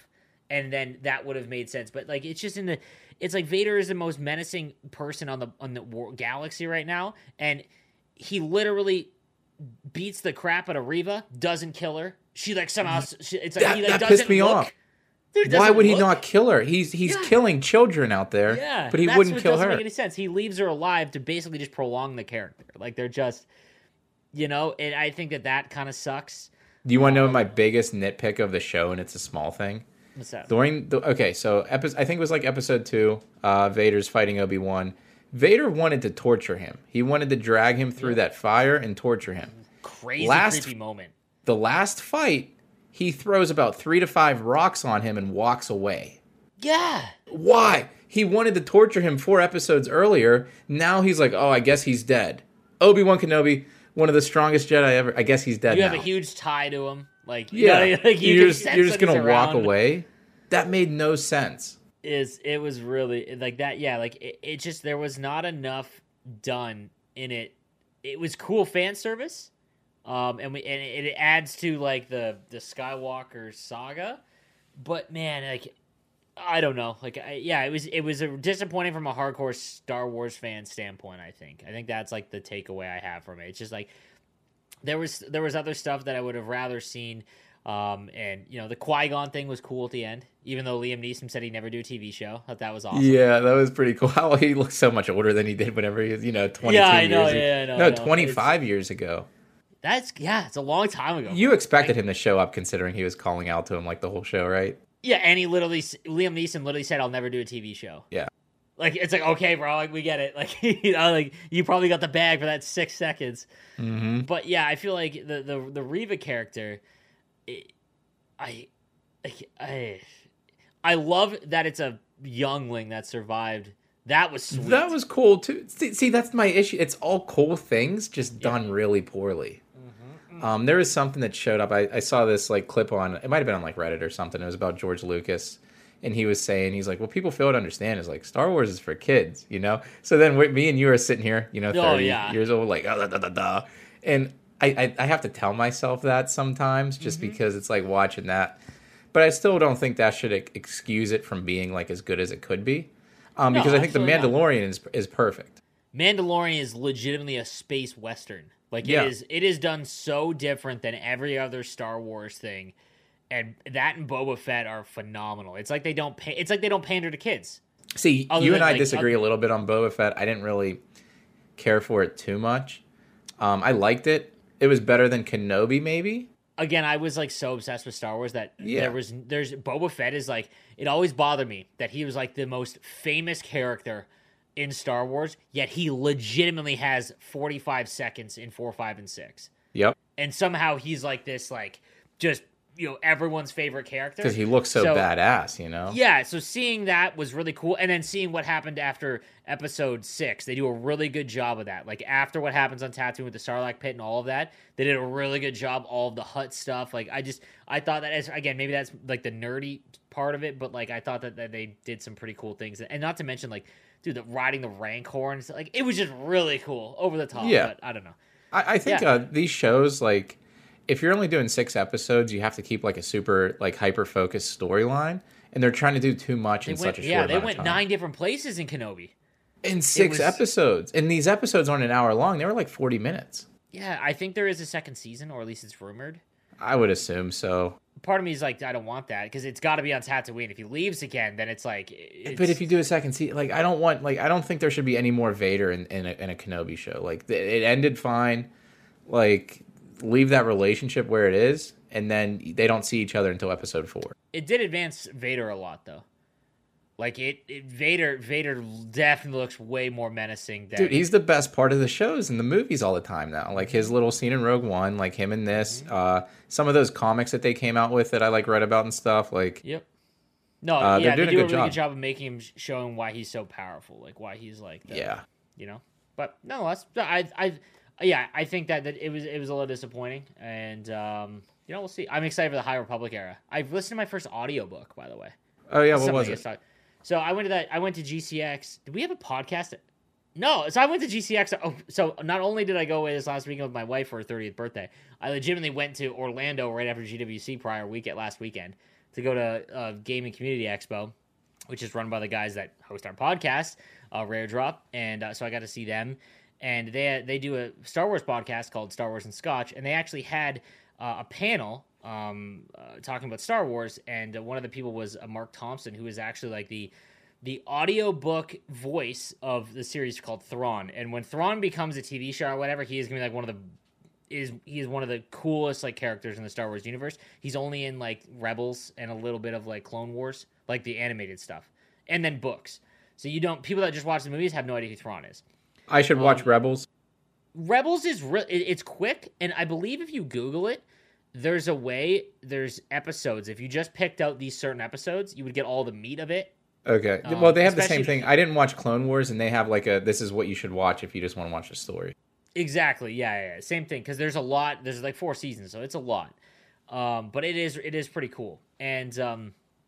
and then that would have made sense. But like, it's just in the, it's like Vader is the most menacing person on the on the war, galaxy right now, and he literally beats the crap out of Reva, doesn't kill her. She like somehow, she, it's like that, he like that doesn't pissed me look. off. Dude, Why would he look. not kill her? He's he's Yeah. killing children out there, Yeah, but he that's wouldn't what kill doesn't her. Make any sense? He leaves her alive to basically just prolong the character. Like they're just, you know, and I think that that kind of sucks. Do you want to know my biggest nitpick of the show, and it's a small thing? What's that? During the okay, so episode, I think it was like episode two. Uh, Vader's fighting Obi-Wan. Vader wanted to torture him. He wanted to drag him through that fire and torture him. Crazy Last- creepy moment. The last fight, he throws about three to five rocks on him and walks away. Yeah. Why? He wanted to torture him four episodes earlier. Now he's like, oh, I guess he's dead. Obi-Wan Kenobi, one of the strongest Jedi ever. I guess he's dead You now. have a huge tie to him. Like, you yeah, know, like you you're can just, sense you're just when he's gonna walk around. away. That made no sense. Is it was really like that? Yeah, like it, it just there was not enough done in it. It was cool fan service, um, and we and it, it adds to like the the Skywalker saga. But man, like I don't know, like I, yeah, it was it was a disappointing from a hardcore Star Wars fan standpoint. I think I think that's like the takeaway I have from it. It's just like there was there was other stuff that I would have rather seen. Um, and you know, the Qui-Gon thing was cool at the end, even though Liam Neeson said he'd never do a T V show. I thought that was awesome. Yeah, that was pretty cool. How he looked so much older than he did whenever he was, you know, twenty-two Yeah, I know, years ago. yeah, I know, no, I know. twenty-five years ago. That's, yeah, it's a long time ago. You expected him to show up considering he was calling out to him like the whole show, right? Yeah, and he literally, Liam Neeson literally said, I'll never do a T V show. Yeah. Like, it's like, okay, bro, like, we get it. Like, you know, like, you probably got the bag for that six seconds. Mm-hmm. But yeah, I feel like the, the, the Reva character, it, I, I, I love that it's a youngling that survived. That was sweet. That was cool too. See, see, that's my issue. It's all cool things, just done really poorly. Mm-hmm. Um, there was something that showed up. I, I saw this like clip on. It might have been on like Reddit or something. It was about George Lucas, and he was saying, he's like, "Well, people fail to understand is like Star Wars is for kids, you know." So then we, me and you are sitting here, you know, thirty Oh, yeah. years old, like ah, da, da, da, da. and I, I I have to tell myself that sometimes, just Mm-hmm. because it's like watching that. But I still don't think that should ex- excuse it from being like as good as it could be. Um, No, because I think The absolutely not. Mandalorian is is perfect. Mandalorian is legitimately a space western. Like Yeah. it is, it is done so different than every other Star Wars thing, and that and Boba Fett are phenomenal. It's like they don't pay. It's like they don't pander to kids. See, Other you than, and I like, disagree oth- a little bit on Boba Fett. I didn't really care for it too much. Um, I liked it. It was better than Kenobi, maybe. Again, I was like so obsessed with Star Wars that Yeah. there was there's Boba Fett is like it always bothered me that he was like the most famous character in Star Wars, yet he legitimately has forty-five seconds in four, five, and six, Yep, and somehow he's like this like just you know everyone's favorite character because he looks so, So- badass, you know. Yeah, so seeing that was really cool, and then seeing what happened after episode six, they do a really good job of that. Like after what happens on Tatooine with the Sarlacc pit and all of that, they did a really good job. All of the hut stuff, like I just I thought that as again maybe that's like the nerdy part of it, but like I thought that, that they did some pretty cool things, and not to mention like dude, the riding the Rancor and stuff, like it was just really cool, over the top. Yeah. But I don't know. I, I think Yeah. uh, these shows, like, if you're only doing six episodes, you have to keep like a super like hyper focused storyline, and they're trying to do too much They in went, such a yeah, short they amount went of time. nine different places in Kenobi. in six was- episodes, and these episodes aren't an hour long. They were like forty minutes. Yeah, I think there is a second season, or at least it's rumored. I would assume so. Part of me is like, I don't want that because it's got to be on Tatooine. If he leaves again, then it's like. It's, But if you do a second season, like I don't want, like I don't think there should be any more Vader in, in, a, in a Kenobi show. Like th- it ended fine. Like leave that relationship where it is, and then they don't see each other until episode four. it did advance Vader a lot, though. Like it, it Vader, Vader definitely looks way more menacing than. Dude, he's the best part of the shows and the movies all the time now. Like his little scene in Rogue One, like him in this, Mm-hmm. uh, some of those comics that they came out with that I like read about and stuff. Like Yep. No, Uh, they're yeah, they doing a do a good really job. good job of making him sh- showing why he's so powerful, like why he's like. The, yeah, You know, but nonetheless, I, I, yeah, I think that, that it was it was a little disappointing, and um, you know, we'll see. I'm excited for the High Republic era. I've listened to my first audiobook, by the way. oh yeah, what Something was I it? guess talk- So I went to that. I went to G C X. Did we have a podcast? No. So I went to G C X. Oh, so not only did I go away this last weekend with my wife for her thirtieth birthday, I legitimately went to Orlando right after G W C prior weekend last weekend to go to uh, Gaming Community Expo, which is run by the guys that host our podcast, uh, Rare Drop, and uh, so I got to see them. And they they do a Star Wars podcast called Star Wars and Scotch, and they actually had uh, a panel um, uh, talking about Star Wars, and uh, one of the people was uh, Mark Thompson, who is actually like the the audiobook voice of the series called Thrawn. And when Thrawn becomes a T V show or whatever, he is gonna be like one of the is he is one of the coolest like characters in the Star Wars universe. He's only in like Rebels and a little bit of like Clone Wars, like the animated stuff, and then books. So you don't people that just watch the movies have no idea who Thrawn is. I should watch um, Rebels. Rebels is re- it, it's quick, and I believe if you Google it, there's a way. There's episodes. If you just picked out these certain episodes, you would get all the meat of it. Okay. Um, well, they have the same thing. I didn't watch Clone Wars, and they have like a this is what you should watch if you just want to watch the story. Exactly. Yeah, yeah, yeah. Same thing. Because there's a lot. There's like four seasons, so it's a lot. Um, but it is it is pretty cool. And um,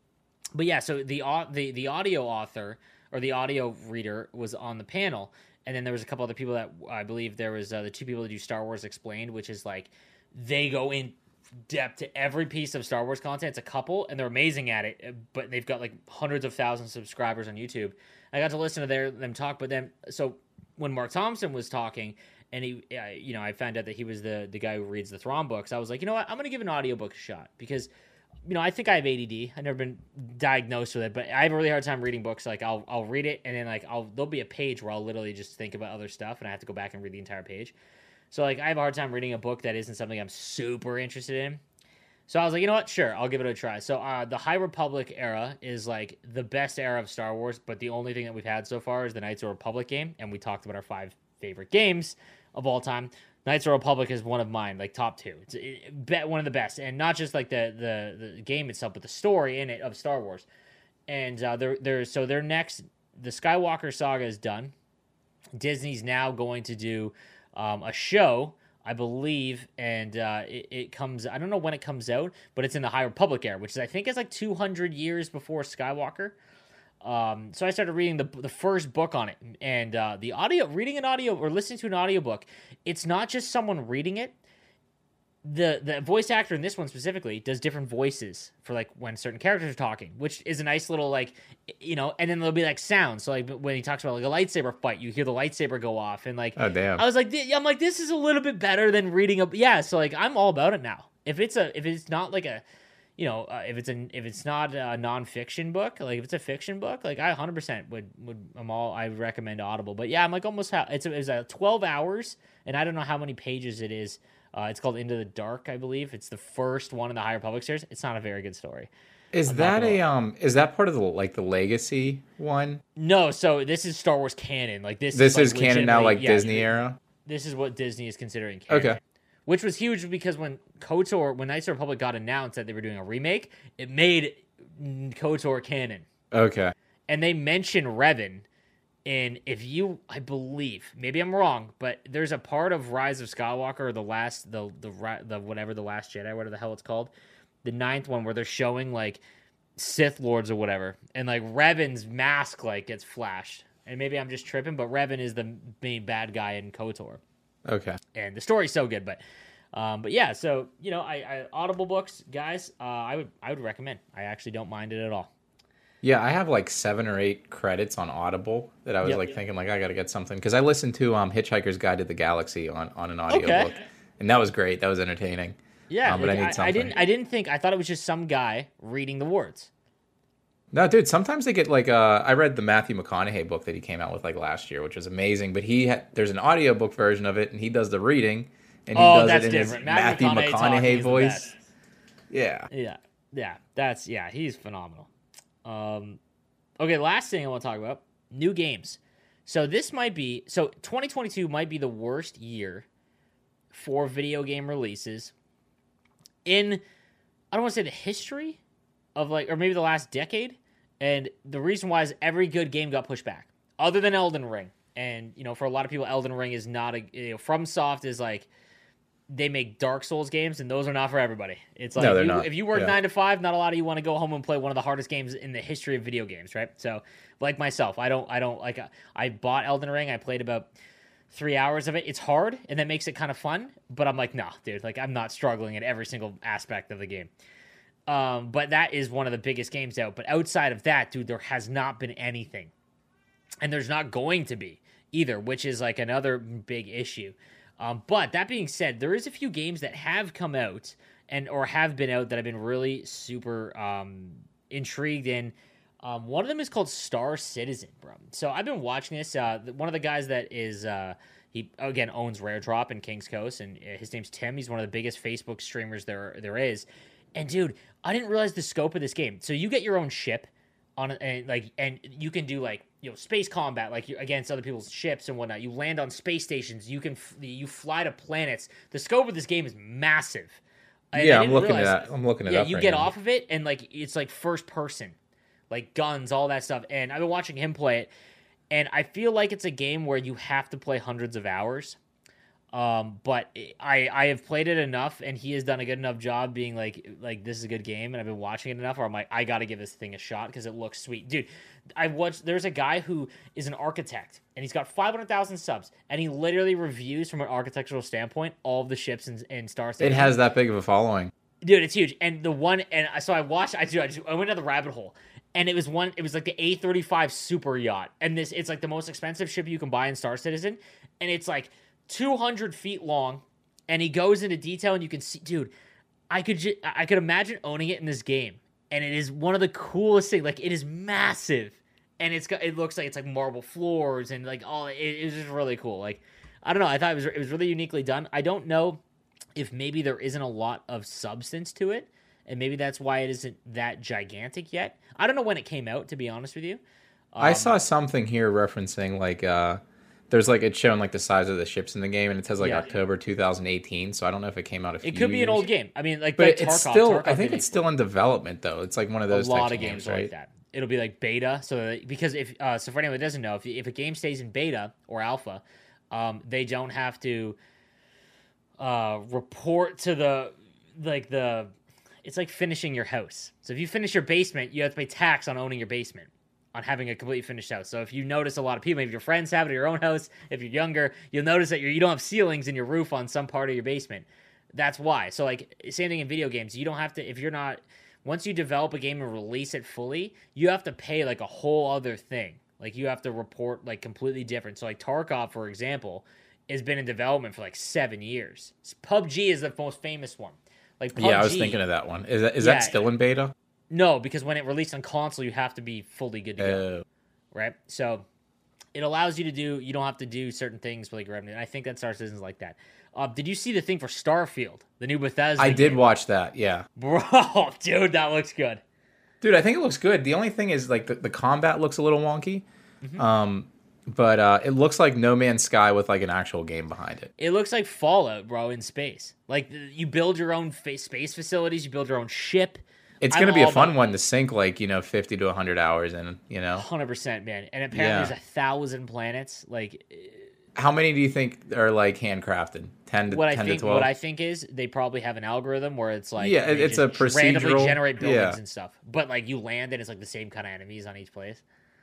but yeah, so the the the audio author or the audio reader was on the panel. And then there was a couple other people that I believe there was uh, the two people that do Star Wars Explained, which is like they go in depth to every piece of Star Wars content. It's a couple, and they're amazing at it. But they've got like hundreds of thousands of subscribers on YouTube. I got to listen to their them talk. But then, so when Mark Thompson was talking, and he, uh, you know, I found out that he was the the guy who reads the Thrawn books. I was like, you know what, I'm gonna give an audiobook a shot because. You know, I think I have A D D. I've never been diagnosed with it, but I have a really hard time reading books. Like, I'll I'll read it, and then like I'll there'll be a page where I'll literally just think about other stuff, and I have to go back and read the entire page. So like, I have a hard time reading a book that isn't something I'm super interested in. So I was like, you know what? Sure, I'll give it a try. So uh, the High Republic era is like the best era of Star Wars, but the only thing that we've had so far is the Knights of the Republic game, and we talked about our five favorite games of all time. Knights of the Republic is one of mine, like top two. It's it, one of the best, and not just like the, the the game itself, but the story in it of Star Wars. And uh, they're they're so their next the Skywalker saga is done. Disney's now going to do um, a show, I believe, and uh, it, it comes. I don't know when it comes out, but it's in the High Republic era, which is I think is like two hundred years before Skywalker. Um, so I started reading the the first book on it, and uh, the audio, reading an audio or listening to an audiobook, it's not just someone reading it. The the voice actor in this one specifically does different voices for like when certain characters are talking, which is a nice little like, you know, and then there'll be like sounds. So like when he talks about like a lightsaber fight, you hear the lightsaber go off, and like, oh damn, I was like, I'm like, this is a little bit better than reading a, yeah. So like, I'm all about it now. If it's a, if it's not like a, you know, uh, if it's a if it's not a nonfiction book, like if it's a fiction book, like I one hundred percent would would I'm all I would recommend Audible. But yeah, I'm like almost how it's a, it's a twelve hours, and I don't know how many pages it is. Uh, it's called Into the Dark, I believe. It's the first one in the High Republic series. It's not a very good story. Is I'm that a um? Is that part of the like the Legacy one? No, so this is Star Wars canon. Like this. This is, is like, canon now, like yeah, Disney era. This is what Disney is considering canon. Okay. Which was huge because when KOTOR, when Knights of the Republic got announced that they were doing a remake, it made KOTOR canon. Okay. And they mention Revan in, if you, I believe, maybe I'm wrong, but there's a part of Rise of Skywalker, or the last, the, the, the whatever, the Last Jedi, whatever the hell it's called, the ninth one, where they're showing, like, Sith Lords or whatever, and, like, Revan's mask, like, gets flashed. And maybe I'm just tripping, but Revan is the main bad guy in KOTOR. Okay. And the story's so good, but um, but yeah, so you know, I, I Audible books, guys, uh, I would I would recommend. I actually don't mind it at all. Yeah, I have like seven or eight credits on Audible that I was yep. like thinking like I got to get something because I listened to um, Hitchhiker's Guide to the Galaxy on, on an audiobook, okay. and that was great. That was entertaining. Yeah, um, but like, I need something. I, I didn't I didn't think I thought it was just some guy reading the words. No, dude. Sometimes they get like uh, I read the Matthew McConaughey book that he came out with like last year, which was amazing. But he ha- there's an audiobook version of it, and he does the reading, and he oh, does that's it in different. his Matthew, Matthew McConaughey, McConaughey voice. Yeah, yeah, yeah. That's yeah. He's phenomenal. Um, okay, last thing I want to talk about: new games. So this might be so twenty twenty-two might be the worst year for video game releases in I don't want to say the history of like, or maybe the last decade. And the reason why is every good game got pushed back, other than Elden Ring. And, you know, for a lot of people, Elden Ring is not a, you know, FromSoft is like, they make Dark Souls games, and those are not for everybody. It's like, no, you, not. if you work yeah. nine to five, not a lot of you want to go home and play one of the hardest games in the history of video games, right? So, like myself, I don't, I don't, like, I bought Elden Ring, I played about three hours of it. It's hard, and that makes it kind of fun, but I'm like, no, dude, like, I'm not struggling at every single aspect of the game. Um, but that is one of the biggest games out. But outside of that, dude, there has not been anything. And there's not going to be either, which is like another big issue. Um, but that being said, there is a few games that have come out and or have been out that I've been really super um, intrigued in. Um, one of them is called Star Citizen, bro. So I've been watching this. Uh, one of the guys that is uh, he again owns Rare Drop in Kings Coast, and his name's Tim. He's one of the biggest Facebook streamers there there is. And dude, I didn't realize the scope of this game. So you get your own ship on and like, and you can do like you know space combat like you, against other people's ships and whatnot. You land on space stations. You can you fly to planets. The scope of this game is massive. And yeah, I'm looking at that. I'm looking at yeah, up you right get now. off of it and like it's like first person. Like guns, all that stuff. And I've been watching him play it, and I feel like it's a game where you have to play hundreds of hours. Um, but I I have played it enough, and he has done a good enough job being like, like this is a good game, and I've been watching it enough where I'm like, I got to give this thing a shot because it looks sweet. Dude, I watched, there's a guy who is an architect, and he's got five hundred thousand subs, and he literally reviews from an architectural standpoint all of the ships in, in Star Citizen. It has that big of a following. Dude, it's huge. And the one, and so I watched, I, I, just, I went down the rabbit hole. And it was one. It was like the A thirty-five super yacht, and this it's like the most expensive ship you can buy in Star Citizen, and it's like two hundred feet long, and he goes into detail, and you can see, dude. I could ju- I could imagine owning it in this game, and it is one of the coolest things. Like it is massive, and it's got it looks like it's like marble floors and like all. It, it was just really cool. Like I don't know. I thought it was it was really uniquely done. I don't know if maybe there isn't a lot of substance to it. And maybe that's why it isn't that gigantic yet. I don't know when it came out, to be honest with you. Um, I saw something here referencing like uh, there's like it's showing like the size of the ships in the game, and it says like Yeah. October two thousand eighteen. So I don't know if it came out a few. It could be years. an old game. I mean, like, but like it's Tarkov, still. Tarkov I think did it's it. still in development though. It's like one of A those lot types of of games games, are right? like that. It'll be like beta. So that, because if uh, so for anyone that doesn't know, if if a game stays in beta or alpha, um, they don't have to uh, report to the like the. It's like finishing your house. So if you finish your basement, you have to pay tax on owning your basement, on having a completely finished house. So if you notice a lot of people, maybe your friends have it at your own house, if you're younger, you'll notice that you're, you don't have ceilings in your roof on some part of your basement. That's why. So like same thing in video games. You don't have to, if you're not, once you develop a game and release it fully, you have to pay like a whole other thing. Like you have to report like completely different. So like Tarkov, for example, has been in development for like seven years. P U B G is the most famous one. Like P U B G, Yeah, I was thinking of that one. Is that is Yeah. that still in beta? No, because when it released on console, you have to be fully good to go, Oh. right? So it allows you to do. You don't have to do certain things for like revenue. And I think that Star Citizen's like that. Uh, did you see the thing for Starfield, the new Bethesda? I did game? watch that. Yeah, Bro, dude, that looks good. dude, I think it looks good. The only thing is like the, the combat looks a little wonky. Mm-hmm. Um, but uh, it looks like No Man's Sky with like an actual game behind it. It looks like Fallout, bro, in space. Like you build your own fa- space facilities, you build your own ship. It's I'm going to be a all fun about one to sink like, you know, fifty to one hundred hours in, you know. one hundred percent, man. And apparently Yeah. there's a thousand planets. Like How many do you think are like handcrafted? ten to what I ten think, to twelve? what I think is they probably have an algorithm where it's like Yeah, they it's a just randomly procedural- generate buildings yeah. and stuff. But like you land and it's like the same kind of enemies on each place.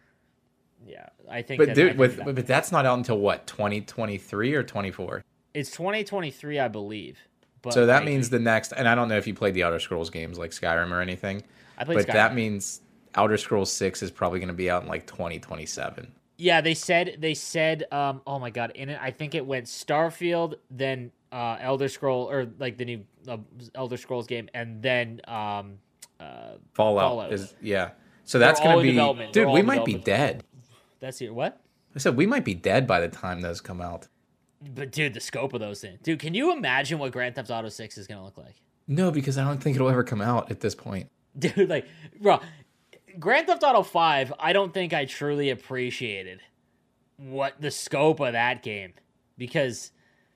Yeah, I think. But that, I dude, think with that- but that's not out until what, twenty twenty-three or twenty-four? it's twenty twenty-three, I believe. But So that like, means the next, and I don't know if you played the Outer Scrolls games like Skyrim or anything, I played but Skyrim. that means Outer Scrolls six is probably going to be out in like twenty twenty-seven. Yeah, they said they said. Um, oh my god, in it, I think it went Starfield, then uh, Elder Scroll, or like the new uh, Elder Scrolls game, and then um, uh, Fallout, Fallout. is yeah. So that's They're all going to in be, development. They're dude. all We in might be development. dead. that's it. What? I said we might be dead by the time those come out. But dude, the scope of those things, dude. Can you imagine what Grand Theft Auto six is gonna look like? No, because I don't think it'll ever come out at this point. Dude, like, bro, Grand Theft Auto five, I don't think I truly appreciated what the scope of that game, because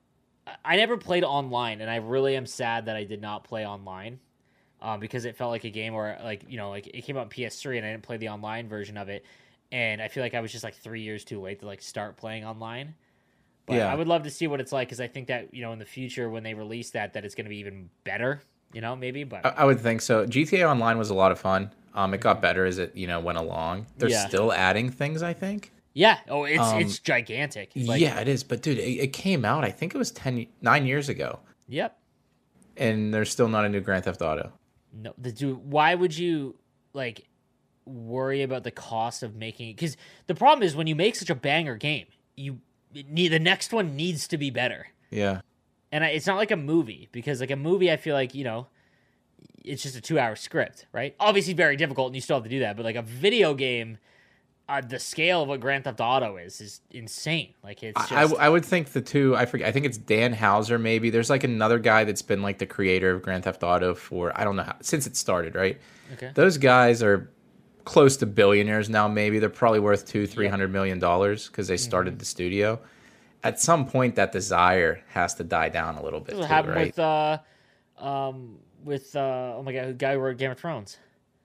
I never played online, and I really am sad that I did not play online, um, because it felt like a game where, like, you know, like it came out on P S three, and I didn't play the online version of it, and I feel like I was just like three years too late to like start playing online. But Yeah. I would love to see what it's like, because I think that, you know, in the future when they release that, that it's going to be even better, you know, maybe. But I, I would think so. G T A Online was a lot of fun. Um, it got better as it, you know, went along. They're Yeah. still adding things, I think. yeah, oh, it's Um, it's gigantic. Like, yeah, it is. But dude, it, it came out. I think it was ten, nine years ago, Yep. and there's still not a new Grand Theft Auto. No, the dude. Why would you like worry about the cost of making it? Because the problem is when you make such a banger game, you need the next one needs to be better. Yeah. And I, it's not like a movie, because like a movie, I feel like, you know, it's just a two-hour script, right? Obviously very difficult, and you still have to do that. But like a video game, uh, the scale of what Grand Theft Auto is is insane. Like it's just... I, I would think the two, I forget, I think it's Dan Houser maybe. There's like another guy that's been like the creator of Grand Theft Auto for, I don't know, how, since it started, right? Okay. Those guys are close to billionaires now maybe. They're probably worth two, three hundred million dollars because they started mm-hmm. the studio. At some point, that desire has to die down a little bit. That's what too, happened right? with, uh, um, with uh, oh my god, the guy who wrote Game of Thrones.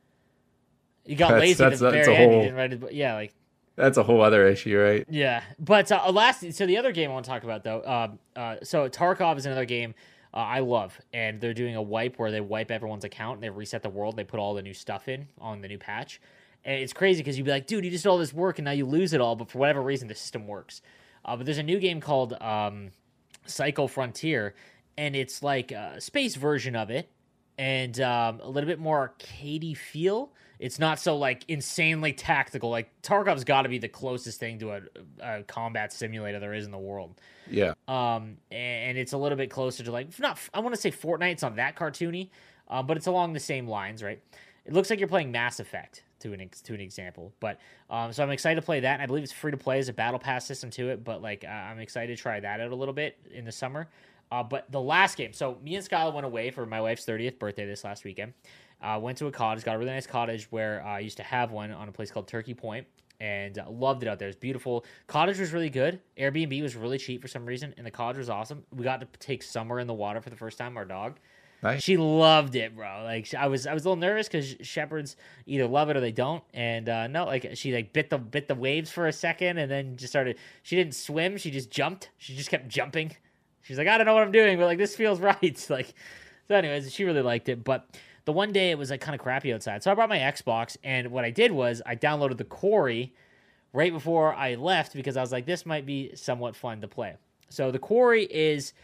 He got That's- lazy that's- at the that's very a end. whole- He didn't write it, yeah, like That's a whole other issue, right? yeah. But uh, last, so the other game I want to talk about though, um, uh, so Tarkov is another game uh, I love, and they're doing a wipe where they wipe everyone's account and they reset the world. They put all the new stuff in on the new patch, and it's crazy because you'd be like, dude, you just did all this work and now you lose it all, but for whatever reason, the system works. Uh, but there's a new game called um, Psycho Frontier, and it's like a space version of it, and um, a little bit more arcadey feel. It's not so like insanely tactical. Like Tarkov's got to be the closest thing to a, a combat simulator there is in the world. Yeah. Um, and it's a little bit closer to like not. I want to say Fortnite. It's not that cartoony, uh, but it's along the same lines, right? It looks like you're playing Mass Effect to an ex- to an example. But um, so I'm excited to play that. And I believe it's free to play as a battle pass system to it. But like uh, I'm excited to try that out a little bit in the summer. Uh, but the last game. So me and Skylar went away for my wife's thirtieth birthday this last weekend. Uh, went to a cottage, got a really nice cottage where uh, I used to have one on a place called Turkey Point, and uh, loved it out there. It's beautiful. Cottage was really good. Airbnb was really cheap for some reason, and the cottage was awesome. We got to take Summer in the water for the first time, our dog. Nice. She loved it, bro. Like I was, I was a little nervous because shepherds either love it or they don't. And uh, no, like she like bit the bit the waves for a second, and then just started. She didn't swim. She just jumped. She just kept jumping. She's like, I don't know what I'm doing, but like this feels right. Like so, anyways, she really liked it, but. The one day it was like kind of crappy outside. So I brought my Xbox, and what I did was I downloaded the Quarry right before I left because I was like, this might be somewhat fun to play. So the Quarry is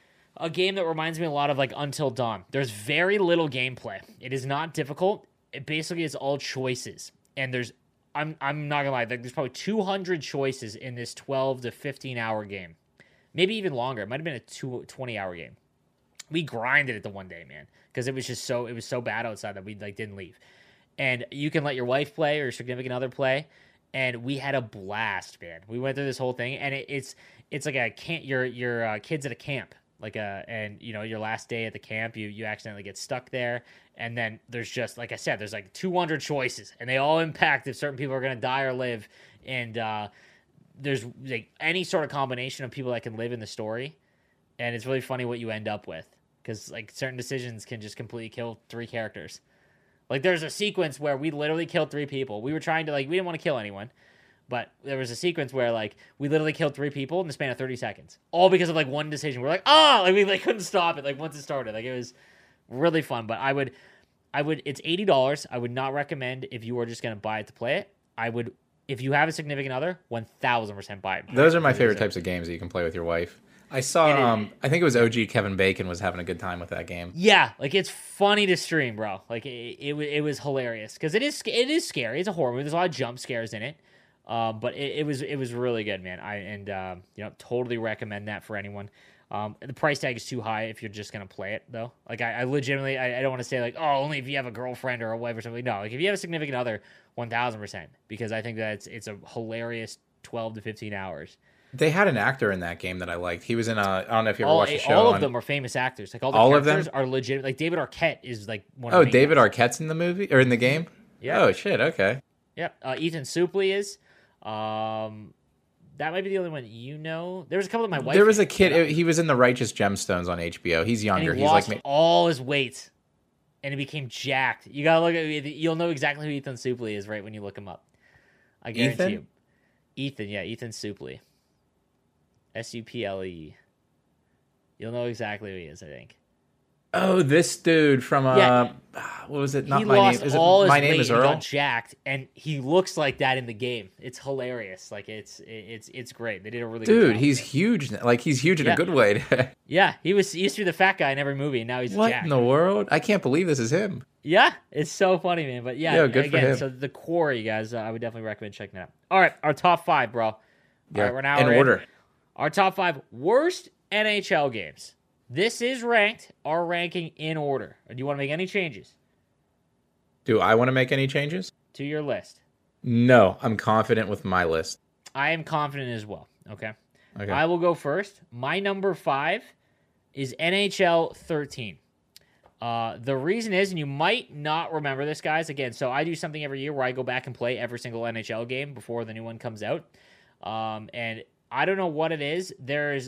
a game that reminds me a lot of like Until Dawn. There's very little gameplay. It is not difficult. It basically is all choices. And there's, I'm I'm not gonna lie, there's probably two hundred choices in this twelve to fifteen hour game. Maybe even longer. It might have been a two, twenty hour game. We grinded it the one day, man, because it was just so it was so bad outside that we like didn't leave. And you can let your wife play or your significant other play, and we had a blast, man. We went through this whole thing, and it, it's it's like a camp. Your your uh, kids at a camp, like a and you know your last day at the camp, you you accidentally get stuck there, and then there's just like I said, there's like two hundred choices, and they all impact if certain people are gonna die or live, and uh, there's like any sort of combination of people that can live in the story, and it's really funny what you end up with. Because, like, certain decisions can just completely kill three characters. Like, there's a sequence where we literally killed three people. We were trying to, like, we didn't want to kill anyone. But there was a sequence where, like, we literally killed three people in the span of thirty seconds. All because of, like, one decision. We're like, oh! Like, we, like, couldn't stop it, like, once it started. Like, it was really fun. But I would, I would, it's eighty dollars. I would not recommend if you were just going to buy it to play it. I would, if you have a significant other, one thousand percent buy it. Those are my favorite types of games that you can play with your wife. I saw, um, I think it was O G Kevin Bacon was having a good time with that game. Yeah, like it's funny to stream, bro. Like it, it, it was hilarious because it is, it is scary. It's a horror movie. There's a lot of jump scares in it, um, but it, it was, it was really good, man. I and um, you know, totally recommend that for anyone. Um, the price tag is too high if you're just gonna play it though. Like I, I legitimately, I, I don't want to say like, oh, only if you have a girlfriend or a wife or something. No, like if you have a significant other, one thousand percent, because I think that it's, it's a hilarious twelve to fifteen hours. They had an actor in that game that I liked. He was in a, I don't know if you ever all, watched the show. All of on, them are famous actors. Like all the all of characters them? are legit. Like David Arquette is like one. Oh, of the David guys. Arquette's in the movie or in the game? Yeah. Oh shit. Okay. Yep. Uh, Ethan Suplee is. Um, that might be the only one you know. There was a couple of my wife. There was a kid. He was in the Righteous Gemstones on H B O. He's younger. And he He's lost like all his weight, and he became jacked. You gotta look at. You'll know exactly who Ethan Suplee is right when you look him up. I guarantee Ethan? you. Ethan, yeah, Ethan Suplee. S U P L E. You'll know exactly who he is, I think. Oh, this dude from uh, Yeah. what was it? Not he my lost name. Is all it his My Name weight is and Earl? got jacked, and he looks like that in the game. It's hilarious. Like it's it's it's great. They did a really good Dude, job he's with it. huge. Like he's huge in Yeah. a good way. Yeah, he was he used to be the fat guy in every movie, and now he's What jacked. in the world? I can't believe this is him. Yeah, it's so funny, man. But yeah, Yeah, good for again, him. so the Quarry, guys, uh, I would definitely recommend checking that out. All right, our top five, bro. All Yeah, right, we're now in we're order. Our top five worst N H L games. This is ranked, our ranking in order. Do you want to make any changes Do I want to make any changes? to your list? No, I'm confident with my list. I am confident as well. Okay. Okay. I will go first. My number five is N H L thirteen. Uh, the reason is, and you might not remember this, guys, again, so I do something every year where I go back and play every single N H L game before the new one comes out. Um, and I don't know what it is. There's,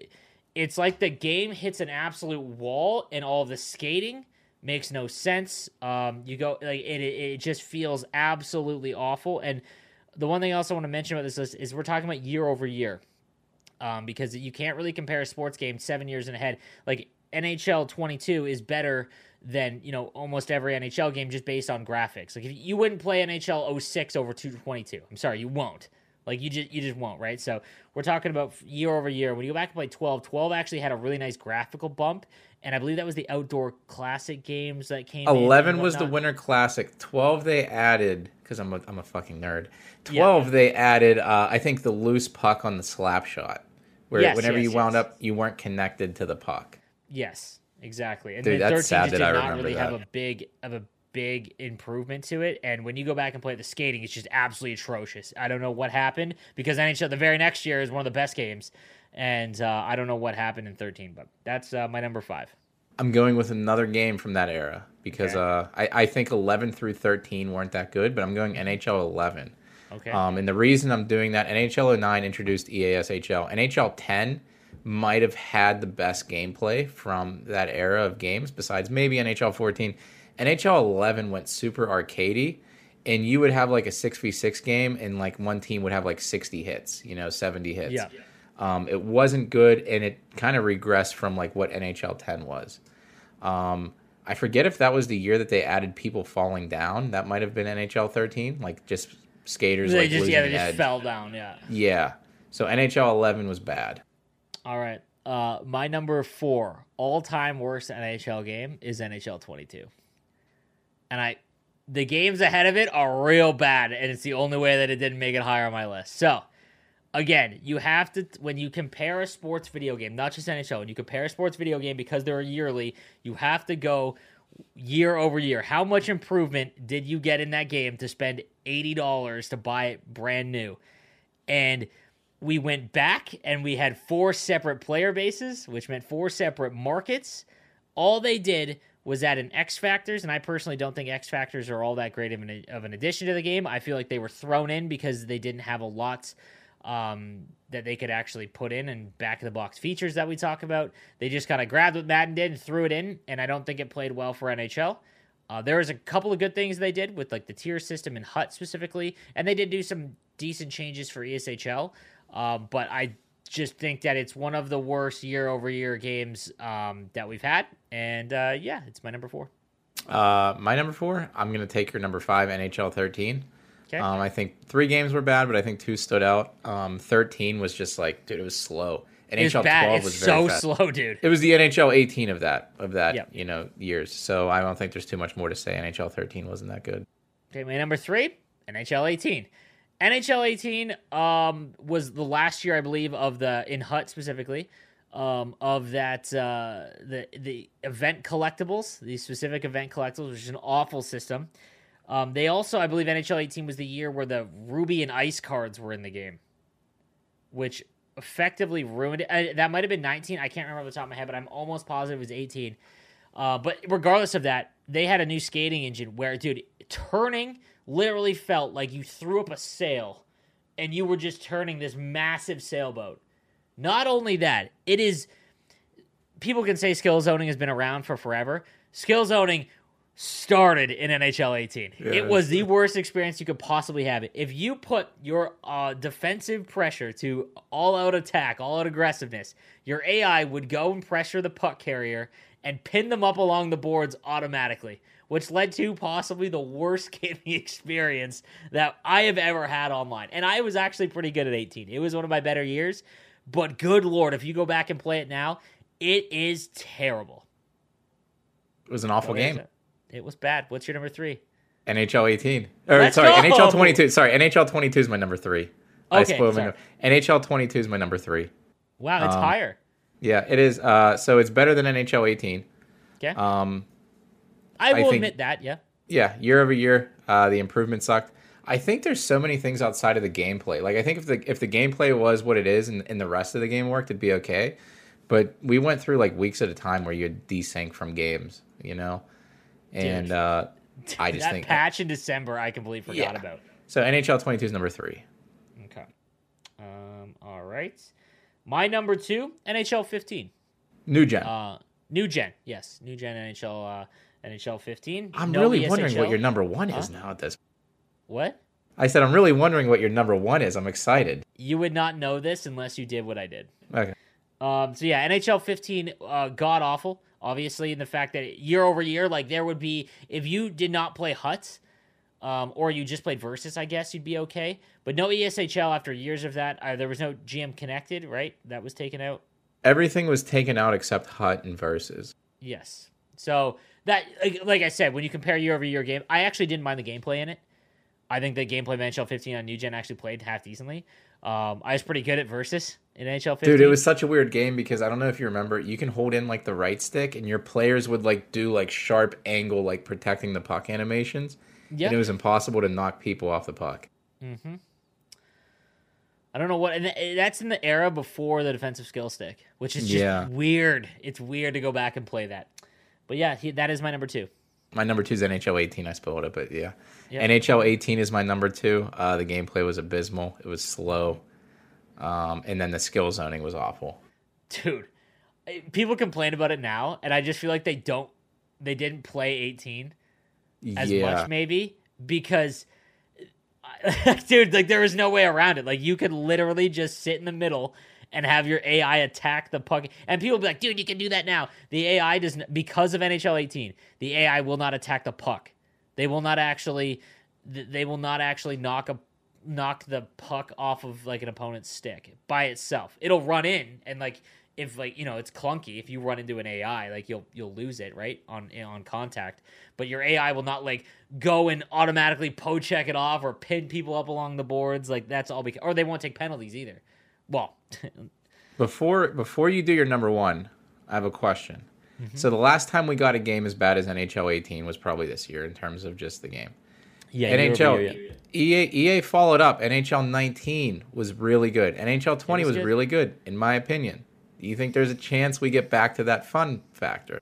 it's like the game hits an absolute wall, and all the skating makes no sense. Um, you go like it, it, it just feels absolutely awful. And the one thing I also want to mention about this list is we're talking about year over year, um, because you can't really compare a sports game seven years in ahead. Like N H L twenty-two is better than, you know, almost every N H L game just based on graphics. Like if you wouldn't play N H L oh six over two twenty-two. I'm sorry, you won't. Like you just you just won't, right? So we're talking about year over year. When you go back and play twelve, twelve actually had a really nice graphical bump, and I believe that was the outdoor classic games that came. Eleven in was the whatnot. Winter Classic. Twelve they added because I'm a, I'm a fucking nerd. Twelve they added. Uh, I think the loose puck on the slap shot, where Yes, whenever yes, you wound yes. up, you weren't connected to the puck. Yes, exactly. And Dude, then that's thirteen sad just that I did not remember really that. have a big of a big improvement to it. And when you go back and play the skating, it's just absolutely atrocious. I don't know what happened because N H L the very next year is one of the best games, and uh, I don't know what happened in thirteen. But that's uh, my number five. I'm going with another game from that era because Okay. uh, I, I think eleven through thirteen weren't that good, but I'm going N H L eleven. Okay. Um, and the reason I'm doing that, N H L oh nine introduced E A S H L. N H L ten might have had the best gameplay from that era of games, besides maybe N H L fourteen. N H L eleven went super arcadey, and you would have like a six v six game, and like one team would have like sixty hits, you know, seventy hits. Yeah. Um, it wasn't good, and it kind of regressed from like what N H L ten was. Um, I forget if that was the year that they added people falling down. That might have been N H L thirteen, like just skaters They like just losing yeah they just edge. fell down. Yeah. Yeah. So N H L eleven was bad. All right. Uh, my number four all time worst N H L game is N H L twenty-two. And I, the games ahead of it are real bad, and it's the only way that it didn't make it higher on my list. So, again, you have to, when you compare a sports video game, not just N H L, when you compare a sports video game because they're yearly, you have to go year over year. How much improvement did you get in that game to spend eighty dollars to buy it brand new? And we went back and we had four separate player bases, which meant four separate markets. All they did was add an X Factors, and I personally don't think X Factors are all that great of an, of an addition to the game. I feel like they were thrown in because they didn't have a lot um, that they could actually put in and back-of-the-box features that we talk about. They just kind of grabbed what Madden did and threw it in, and I don't think it played well for N H L. Uh, there was a couple of good things they did with like the tier system and H U T specifically, and they did do some decent changes for E S H L, um, but I just think that it's one of the worst year-over-year games um, that we've had. And, uh, yeah, it's my number four. Uh, my number four, I'm going to take your number five, N H L thirteen. Okay. Um, I think three games were bad, but I think two stood out. Um, thirteen was just like, dude, it was slow. It was N H L bad. twelve It's was very so fast. slow, dude. It was the N H L eighteen of that, of that, Yep. you know, years. So I don't think there's too much more to say. N H L thirteen wasn't that good. Okay, my number three, N H L eighteen. N H L eighteen um, was the last year, I believe, of the in H U T specifically, um, of that uh, the the event collectibles, the specific event collectibles, which is an awful system. Um, they also, I believe, N H L eighteen was the year where the Ruby and Ice cards were in the game, which effectively ruined it. Uh, that might have been nineteen. I can't remember off the top of my head, but I'm almost positive it was eighteen. Uh, but regardless of that, they had a new skating engine where, dude, turning literally felt like you threw up a sail and you were just turning this massive sailboat. Not only that, it is... People can say skill zoning has been around for forever. Skill zoning started in N H L eighteen. Yeah, it was the worst experience you could possibly have. It. If you put your uh, defensive pressure to all-out attack, all-out aggressiveness, your A I would go and pressure the puck carrier and pin them up along the boards automatically, which led to possibly the worst gaming experience that I have ever had online. And I was actually pretty good at eighteen. It was one of my better years, but good Lord, if you go back and play it now, it is terrible. It was an awful What game. It? it was bad. What's your number three? N H L eighteen. Or Let's sorry, go! N H L twenty-two. Sorry, N H L twenty-two is my number three. I Okay, spoiled my sorry. number. N H L twenty-two is my number three. Wow, it's Um, higher. Yeah, it is. Uh, so it's better than N H L eighteen. Okay. Um, I will I think- admit that, yeah. yeah, year over year, uh, the improvement sucked. I think there's so many things outside of the gameplay. Like I think if the if the gameplay was what it is and, and the rest of the game worked, it'd be okay. But we went through like weeks at a time where you'd desync from games, you know, and Dude. uh, I just that think patch in December I completely forgot Yeah. about. so. N H L twenty-two is number three. Okay. Um, all right. My number two, N H L fifteen. New gen. Uh, new gen, yes. New gen N H L uh, N H L fifteen. I'm No really E S H L. wondering what your number one is Huh? now at this. What? I said I'm really wondering what your number one is. I'm excited. You would not know this unless you did what I did. Okay. Um, so yeah, N H L fifteen, uh, god awful. Obviously, in the fact that year over year, like there would be if you did not play Huts, um, or you just played Versus, I guess you'd be okay. But no E S H L after years of that. Uh, there was no G M Connected, right? That was taken out. Everything was taken out except Hut and Versus. Yes. So that, like, like I said, when you compare year over year game, I actually didn't mind the gameplay in it. I think the gameplay of N H L fifteen on New Gen actually played half decently. Um, I was pretty good at Versus in N H L fifteen. Dude, it was such a weird game because I don't know if you remember, you can hold in like the right stick and your players would like do like sharp angle, like protecting the puck animations. Yeah. And it was impossible to knock people off the puck. Mm-hmm. I don't know what, and th- that's in the era before the defensive skill stick, which is just Yeah. weird. It's weird to go back and play that. But yeah, he, that is my number two. My number two is N H L eighteen. I spoiled it, but yeah. Yep. N H L eighteen is my number two. Uh, the gameplay was abysmal. It was slow. Um, and then the skill zoning was awful. Dude, I- people complain about it now, and I just feel like they don't, they didn't play eighteen as yeah. much maybe because dude, like there was no way around it. Like you could literally just sit in the middle and have your A I attack the puck, and people be like, "Dude, you can do that now." The A I doesn't, because of N H L eighteen. The A I will not attack the puck. They will not actually. They will not actually knock a knock the puck off of like an opponent's stick by itself. It'll run in and like. If like you know it's clunky, if you run into an A I, like you'll you'll lose it right on on contact. But your A I will not like go and automatically po check it off or pin people up along the boards. Like that's all because, or they won't take penalties either. Well, Before before you do your number one, I have a question. Mm-hmm. So the last time we got a game as bad as N H L eighteen was probably this year in terms of just the game. yeah, N H L E A E A followed up. N H L nineteen was really good. N H L twenty was was good. really good, in my opinion. Do you think there's a chance we get back to that fun factor?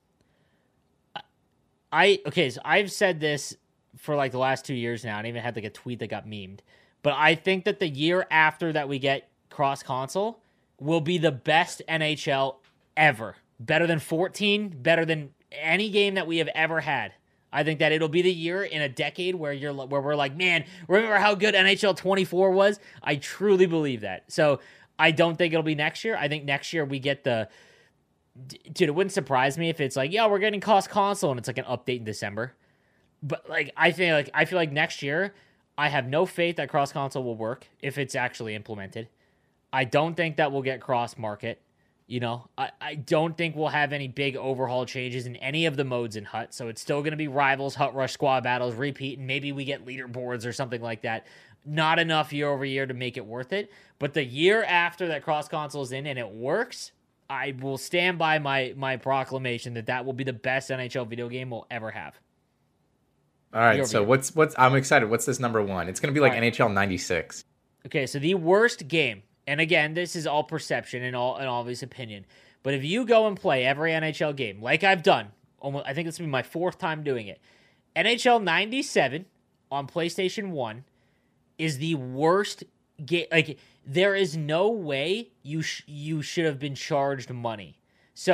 I okay, so I've said this for like the last two years now, and I even had like a tweet that got memed. But I think that the year after that we get cross console will be the best N H L ever. Better than fourteen, better than any game that we have ever had. I think that it'll be the year in a decade where you're where we're like, man, remember how good N H L twenty-four was? I truly believe that. So I don't think it'll be next year. I think next year we get the dude. It wouldn't surprise me if it's like, yeah, we're getting cross console and it's like an update in December. But like, I think like I feel like next year, I have no faith that cross console will work if it's actually implemented. I don't think that we'll get cross market. You know, I, I don't think we'll have any big overhaul changes in any of the modes in Hut. So it's still going to be Rivals, Hut Rush, Squad Battles, repeat, and maybe we get leaderboards or something like that. Not enough year over year to make it worth it. But the year after that cross console is in and it works, I will stand by my my proclamation that that will be the best N H L video game we'll ever have. All right, Year so over year. what's what's I'm excited. What's this number one? It's going to be like All right. N H L ninety-six. Okay, so the worst game, and again, this is all perception and all and obvious opinion. But if you go and play every N H L game, like I've done, almost, I think this will be my fourth time doing it. N H L ninety-seven on PlayStation one is the worst game. Like there is no way you sh- you should have been charged money. So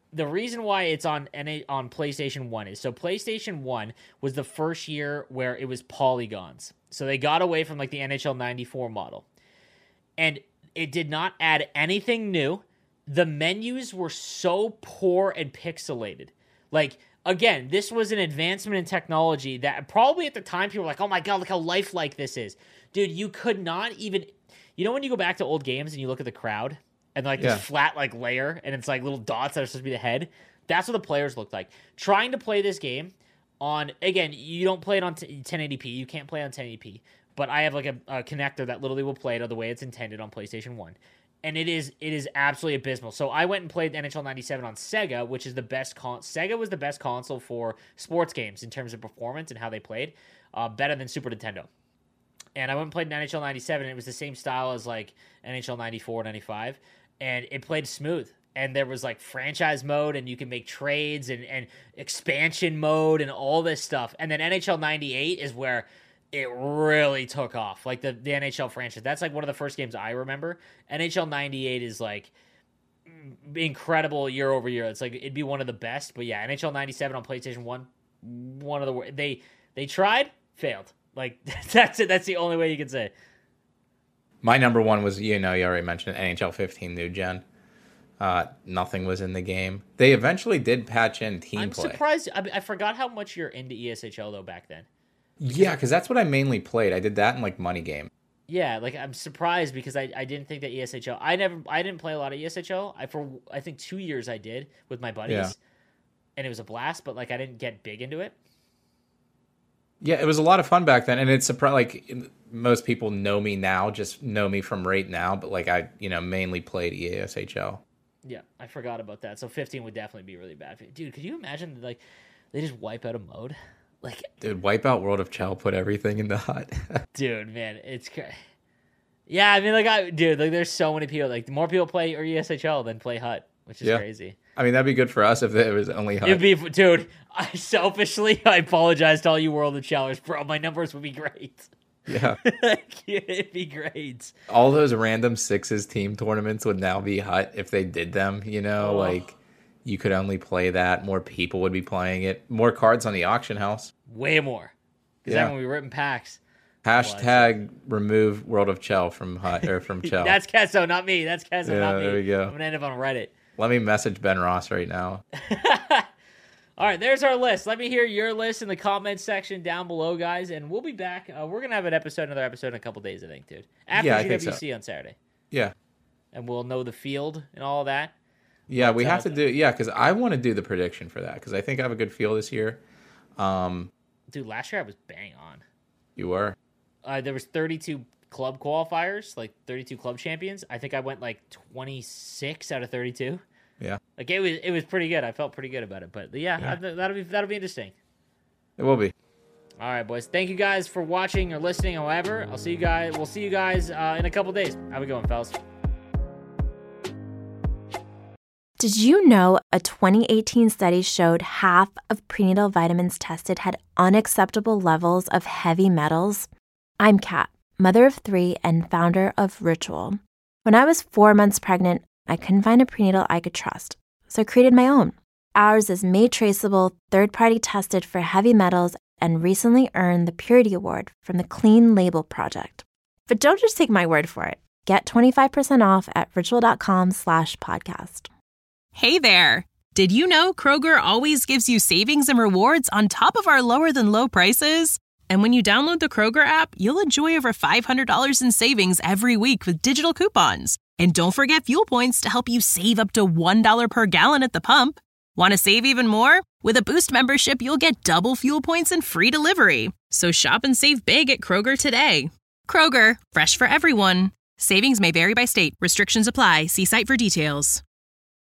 the reason why it's on on PlayStation one is, so PlayStation one was the first year where it was polygons. So they got away from like the N H L ninety-four model. And it did not add anything new. The menus were so poor and pixelated. Like, again, this was an advancement in technology that probably at the time people were like, oh my God, look how lifelike this is. Dude, you could not even, you know when you go back to old games and you look at the crowd and like Yeah. this flat like layer and it's like little dots that are supposed to be the head? That's what the players looked like. Trying to play this game on, again, you don't play it on ten eighty p. You can't play it on ten eighty p. But I have like a, a connector that literally will play it the way it's intended on PlayStation one. And it is it is absolutely abysmal. So I went and played N H L ninety-seven on Sega, which is the best con- Sega was the best console for sports games in terms of performance and how they played, uh, better than Super Nintendo. And I went and played N H L ninety-seven, and it was the same style as like N H L ninety-four, ninety-five, and it played smooth. And there was like franchise mode, and you can make trades and, and expansion mode and all this stuff. And then N H L ninety-eight is where it really took off, like the, the N H L franchise. That's like one of the first games I remember. N H L ninety-eight is like incredible year over year. It's like it'd be one of the best. But yeah, N H L ninety-seven on PlayStation one, one of the worst. They they tried, failed. Like that's it. That's the only way you can say it. My number one was, you know, you already mentioned N H L fifteen new gen. Uh, nothing was in the game. They eventually did patch in team I'm play. surprised. I, I forgot how much you're into E S H L though back then. Yeah, because that's what I mainly played. I did that in like Money Game. Yeah, like I'm surprised because I, I didn't think that E S H L. I never I didn't play a lot of E S H L. I for I think two years I did with my buddies, Yeah. and it was a blast. But like I didn't get big into it. Yeah, it was a lot of fun back then, and it's surprising. Like most people know me now, just know me from right now. But like I, you know, mainly played E S H L. Yeah, I forgot about that. So fifteen would definitely be really bad. Dude, could you imagine like they just wipe out a mode? Like, Dude, Wipeout World of Chell put everything in the hut. dude, man, it's crazy. Yeah, I mean, like, I, dude, like, there's so many people. Like, more people play or E S H L than play Hut, which is Yeah. crazy. I mean, that'd be good for us if it was only hut. It'd be, dude. I selfishly, I apologize to all you World of Challers, bro. My numbers would be great. Yeah. Like, it'd be great. All those random sixes team tournaments would now be hut if they did them, you know, Oh. like you could only play that. More people would be playing it. More cards on the auction house. Way more. Because Yeah. then when we ripping packs. Hashtag remove World of Chell from hut or from Chell. That's Kesso, not me. That's Kesso, Yeah, not me. there we go. I'm going to end up on Reddit. Let me message Ben Ross right now. All right, there's our list. Let me hear your list in the comments section down below, guys, and we'll be back. Uh, we're going to have an episode, another episode in a couple days, I think, dude. After Yeah, I G think W so. C on Saturday. Yeah. And we'll know the field and all that. Yeah, we But, have uh, to do, yeah, because I want to do the prediction for that because I think I have a good feel this year. Um, Dude, last year I was bang on. you were. Uh, there was thirty-two club qualifiers, like thirty-two club champions. I think I went like twenty-six out of thirty-two. Yeah. Like it was, it was pretty good. I felt pretty good about it. But yeah, Yeah. I, that'll be that'll be interesting. It will be. All right, boys. Thank you guys for watching or listening. However, I'll see you guys. We'll see you guys uh, in a couple days. How we going, fellas? Did you know a twenty eighteen study showed half of prenatal vitamins tested had unacceptable levels of heavy metals? I'm Kat, mother of three and founder of Ritual. When I was four months pregnant, I couldn't find a prenatal I could trust, so I created my own. Ours is made traceable, third-party tested for heavy metals, and recently earned the Purity Award from the Clean Label Project. But don't just take my word for it. Get twenty-five percent off at ritual.com slash podcast. Hey there! Did you know Kroger always gives you savings and rewards on top of our lower-than-low prices? And when you download the Kroger app, you'll enjoy over five hundred dollars in savings every week with digital coupons. And don't forget fuel points to help you save up to one dollar per gallon at the pump. Want to save even more? With a Boost membership, you'll get double fuel points and free delivery. So shop and save big at Kroger today. Kroger, fresh for everyone. Savings may vary by state. Restrictions apply. See site for details.